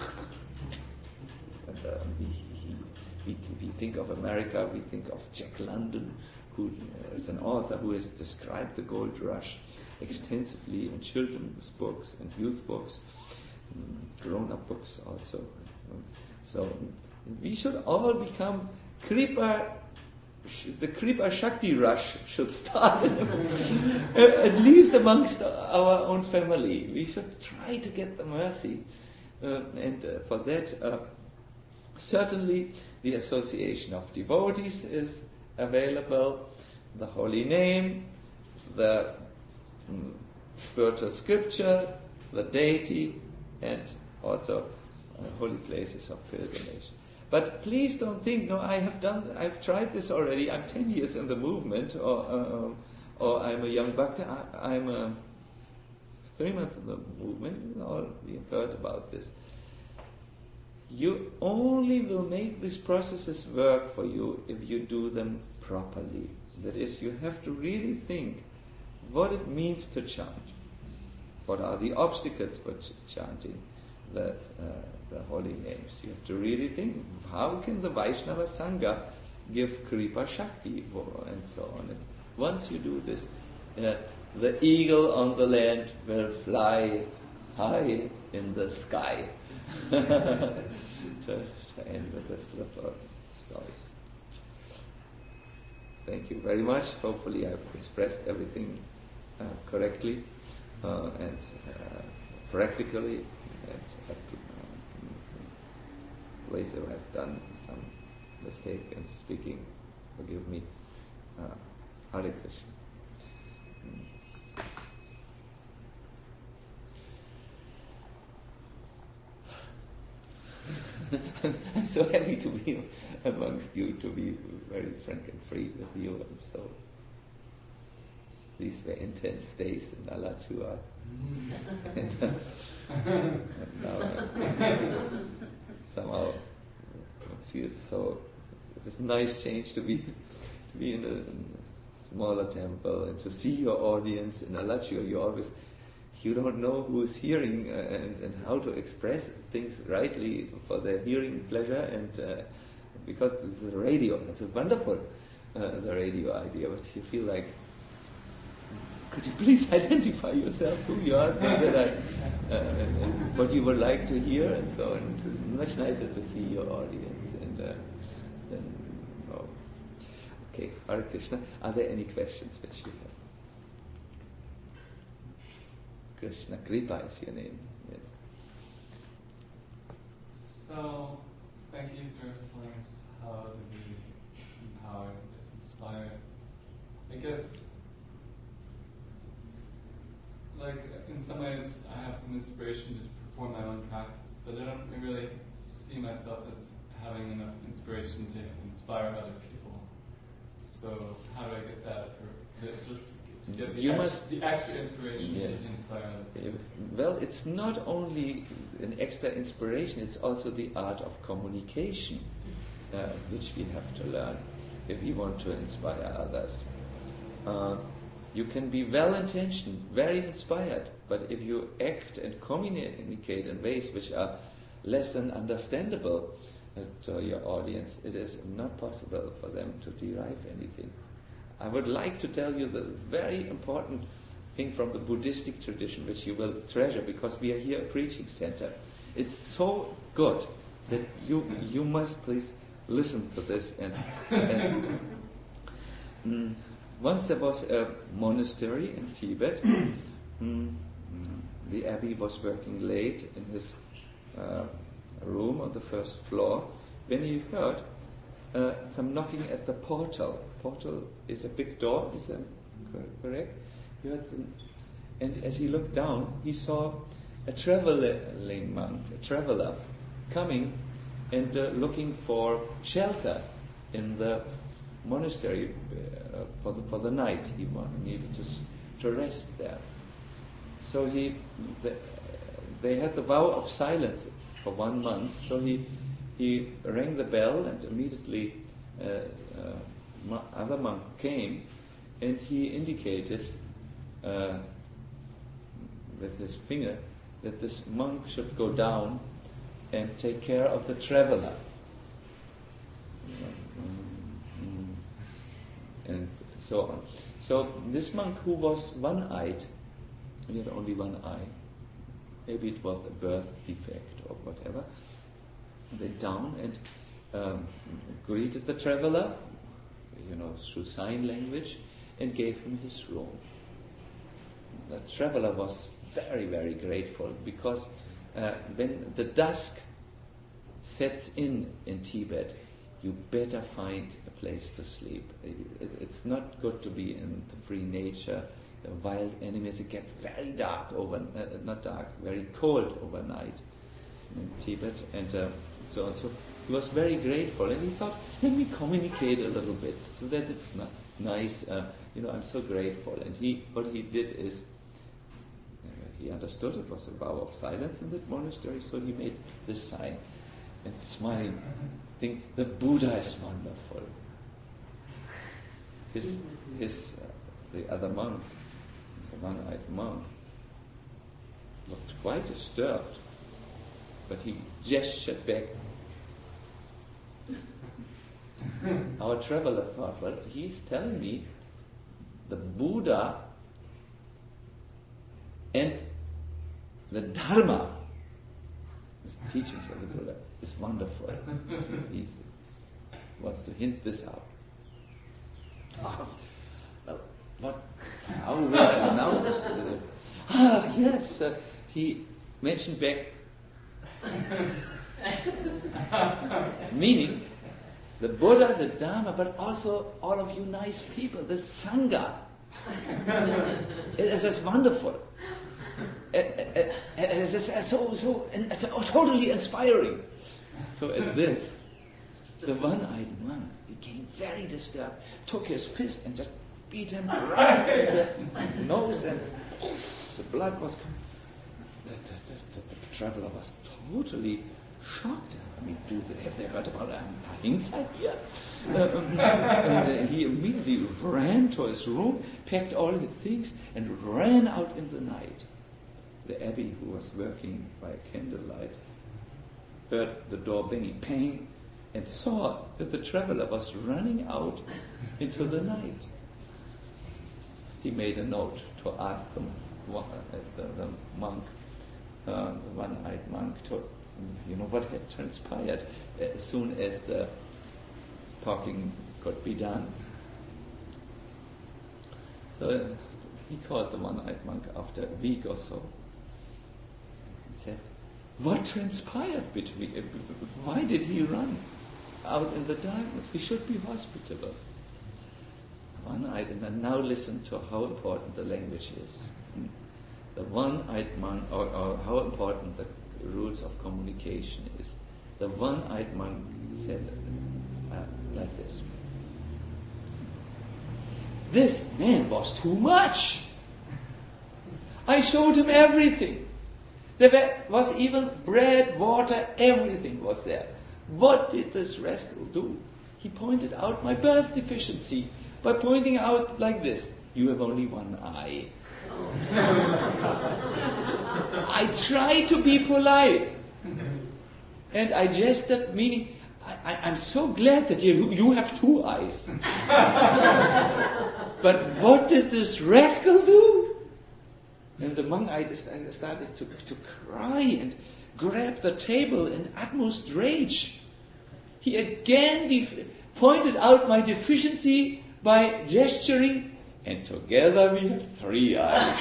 And, uh, we, we, we think of America, we think of Jack London, who uh, is an author who has described the gold rush extensively in children's books and youth books, grown-up books also. So we should all become Kripa, the Kripa Shakti rush should start at least amongst our own family. We should try to get the mercy. Uh, and uh, for that, uh, certainly the association of devotees is available, the holy name, the mm, spiritual scripture, the deity, and also uh, holy places of pilgrimage. But please don't think, no, I have done, I've tried this already. I'm ten years in the movement, or uh, or I'm a young bhakta. I, I'm a three months in the movement. All we have heard about this. You only will make these processes work for you if you do them properly. That is, you have to really think what it means to chant. What are the obstacles for ch- chanting the, uh, the holy names? You have to really think, how can the Vaishnava Sangha give Kripa Shakti, and so on. And once you do this, uh, the eagle on the land will fly high in the sky. to, to end with this little story. Thank you very much. Hopefully I've expressed everything uh, correctly. Uh, and uh, practically, and at uh, places where I've done some mistake in speaking, forgive me. Uh, Hare Krishna. I'm so happy to be amongst you, to be very frank and free with you. I'm so. These were intense days in Alachua. and, uh, and now I somehow it feels so. It's a nice change to be to be in a, in a smaller temple and to see your audience in Alachua. You always you don't know who is hearing uh, and, and how to express things rightly for their hearing pleasure, and uh, because it's a radio, it's a wonderful uh, the radio idea, but you feel like, could you please identify yourself, who you are, so that I, uh, and, and what you would like to hear, and so on. It's much nicer to see your audience. And uh, then, oh. Okay, Hare Krishna. Are there any questions which you have? Krishna Kripa is your name. Yes. So, thank you for telling us how to be empowered, just inspired. I guess, like, in some ways, I have some inspiration to perform my own practice, but I don't really see myself as having enough inspiration to inspire other people. So, how do I get that? Or just to get the, you extra, must, the extra inspiration yeah. to inspire other people? Well, it's not only an extra inspiration, it's also the art of communication, uh, which we have to learn if we want to inspire others. Uh, You can be well-intentioned, very inspired, but if you act and communicate in ways which are less than understandable uh, to your audience, it is not possible for them to derive anything. I would like to tell you the very important thing from the Buddhistic tradition, which you will treasure, because we are here a preaching center. It's so good that you you must please listen to this. And, and mm, once there was a monastery in Tibet. mm, the abbey was working late in his uh, room on the first floor when he heard uh, some knocking at the portal. Portal is a big door, is that correct? He heard them, and as he looked down, he saw a traveling monk, a traveler, coming and uh, looking for shelter in the monastery uh, for the for the night. He needed to to rest there. So he, the, they had the vow of silence for one month. So he he rang the bell, and immediately uh, uh, other monk came, and he indicated uh, with his finger that this monk should go down and take care of the traveler. And so on. So this monk, who was one-eyed, he had only one eye, maybe it was a birth defect or whatever, went down and um, greeted the traveler, you know, through sign language, and gave him his room. The traveler was very, very grateful, because uh, when the dusk sets in in Tibet, you better find a place to sleep. It, it, it's not good to be in the free nature, the wild animals. It gets very dark over, uh, not dark, very cold overnight in Tibet, and uh, so on. So he was very grateful, and he thought, let me communicate a little bit, so that it's not nice. Uh, you know, I'm so grateful. And he, what he did is, uh, he understood it was a vow of silence in that monastery, so he made this sign and smiling. Think the Buddha is wonderful. His, his, uh, the other monk, the one-eyed monk, looked quite disturbed, but he gestured back. Our traveler thought, well, he's telling me the Buddha and the Dharma, the teachings of the Buddha, is wonderful. He wants to hint this out. Oh, well, what? How will I announce? Uh, ah, yes, uh, he mentioned back. Meaning, the Buddha, the Dharma, but also all of you nice people, the Sangha. It is just wonderful. It is so, so and, uh, totally inspiring. So at this, the one-eyed monk became very disturbed, took his fist and just beat him right in the nose, and the blood was coming. The, the, the, the, the traveler was totally shocked. I mean, do they, have they heard about ahimsa here? Uh, um, and uh, he immediately ran to his room, packed all his things, and ran out in the night. The abbey, who was working by candlelight, heard the door banging, pang, and saw that the traveler was running out into the night. He made a note to ask them, uh, the, the monk, uh, the one-eyed monk, to, you know, what had transpired as soon as the talking could be done. So uh, he called the one-eyed monk after a week or so and said, what transpired between, uh, why did he run out in the darkness? We should be hospitable. One-eyed, and now listen to how important the language is. The one-eyed monk, or, or how important the rules of communication is. The one-eyed monk said uh, like this. This man was too much. I showed him everything. There was even bread, water, everything was there. What did this rascal do? He pointed out my birth deficiency by pointing out like this. You have only one eye. I tried to be polite. And I gestured, meaning, I, I, I'm so glad that you, you have two eyes. But what did this rascal do? And the monk I just I started to, to cry and grab the table in utmost rage. He again def- pointed out my deficiency by gesturing, and together we have three eyes.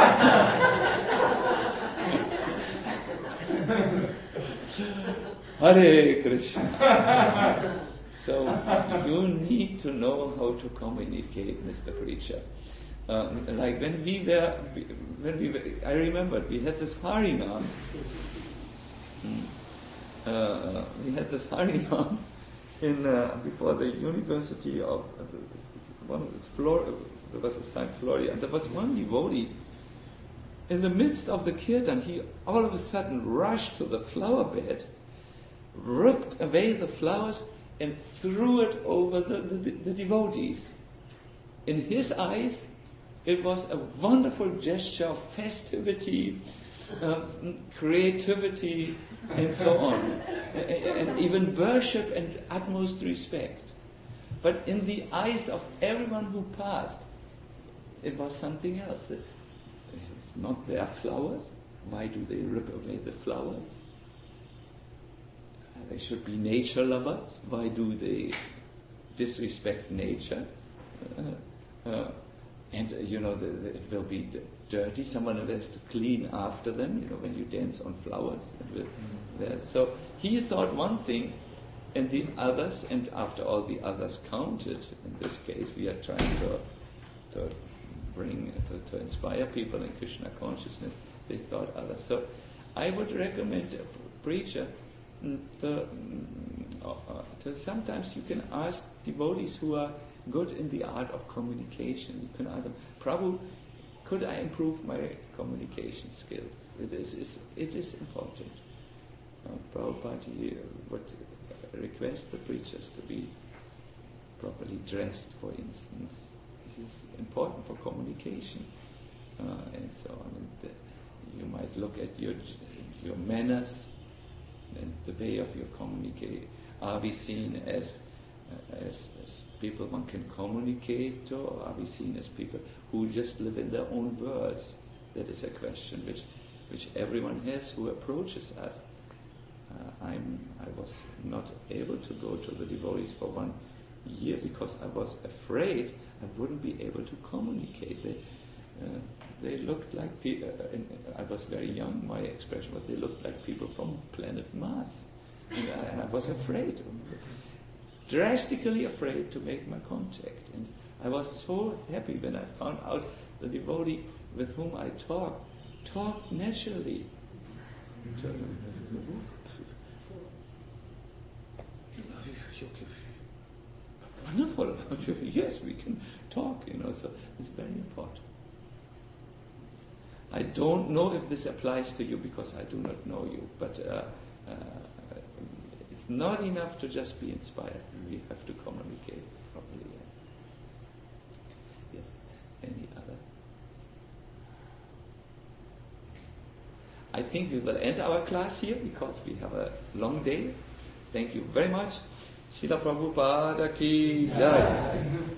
Hare Krishna. So you need to know how to communicate, Mister Preacher. Uh, like when we were, when we were, I remembered we had this Harinam. Mm. Uh, we had this Harinam in uh, before the University of uh, one of the Florida. There was a Saint Florida, and there was one devotee. In the midst of the kirtan, he all of a sudden rushed to the flower bed, ripped away the flowers, and threw it over the, the, the devotees. In his eyes, it was a wonderful gesture of festivity, uh, creativity, and so on, and even worship and utmost respect. But in the eyes of everyone who passed, it was something else. It's not their flowers. Why do they rip away the flowers? They should be nature lovers. Why do they disrespect nature? Uh, uh, and uh, you know, the, the, it will be d- dirty. Someone has to clean after them. You know, when you dance on flowers. It will, mm-hmm. So he thought one thing, and the others, and after all the others counted. In this case, we are trying to to bring to, to inspire people in Krishna consciousness. They thought others. So I would recommend a preacher. To, uh, to sometimes you can ask devotees who are good in the art of communication. You can ask them, Prabhu, could I improve my communication skills? It is, is it is important. Uh, Prabhupada he would request the preachers to be properly dressed, for instance. This is important for communication, uh, and so on. And the, you might look at your your manners and the way of your communicate. Are we seen as, uh, as as people one can communicate to, or are we seen as people who just live in their own worlds? That is a question which which everyone has who approaches us. Uh, I'm I was not able to go to the devotees for one year because I was afraid I wouldn't be able to communicate. They, uh, they looked like people, uh, and I was very young, my expression, but they looked like people from planet Mars. And I, and I was afraid, drastically afraid to make my contact. And I was so happy when I found out the devotee with whom I talked, talked naturally. Wonderful. Yes, we can talk, you know, so it's very important. I don't know if this applies to you because I do not know you, but uh, uh, it's not enough to just be inspired. We have to communicate properly. Yes. Any other? I think we will end our class here because we have a long day. Thank you very much. Srila Prabhupada ki jai.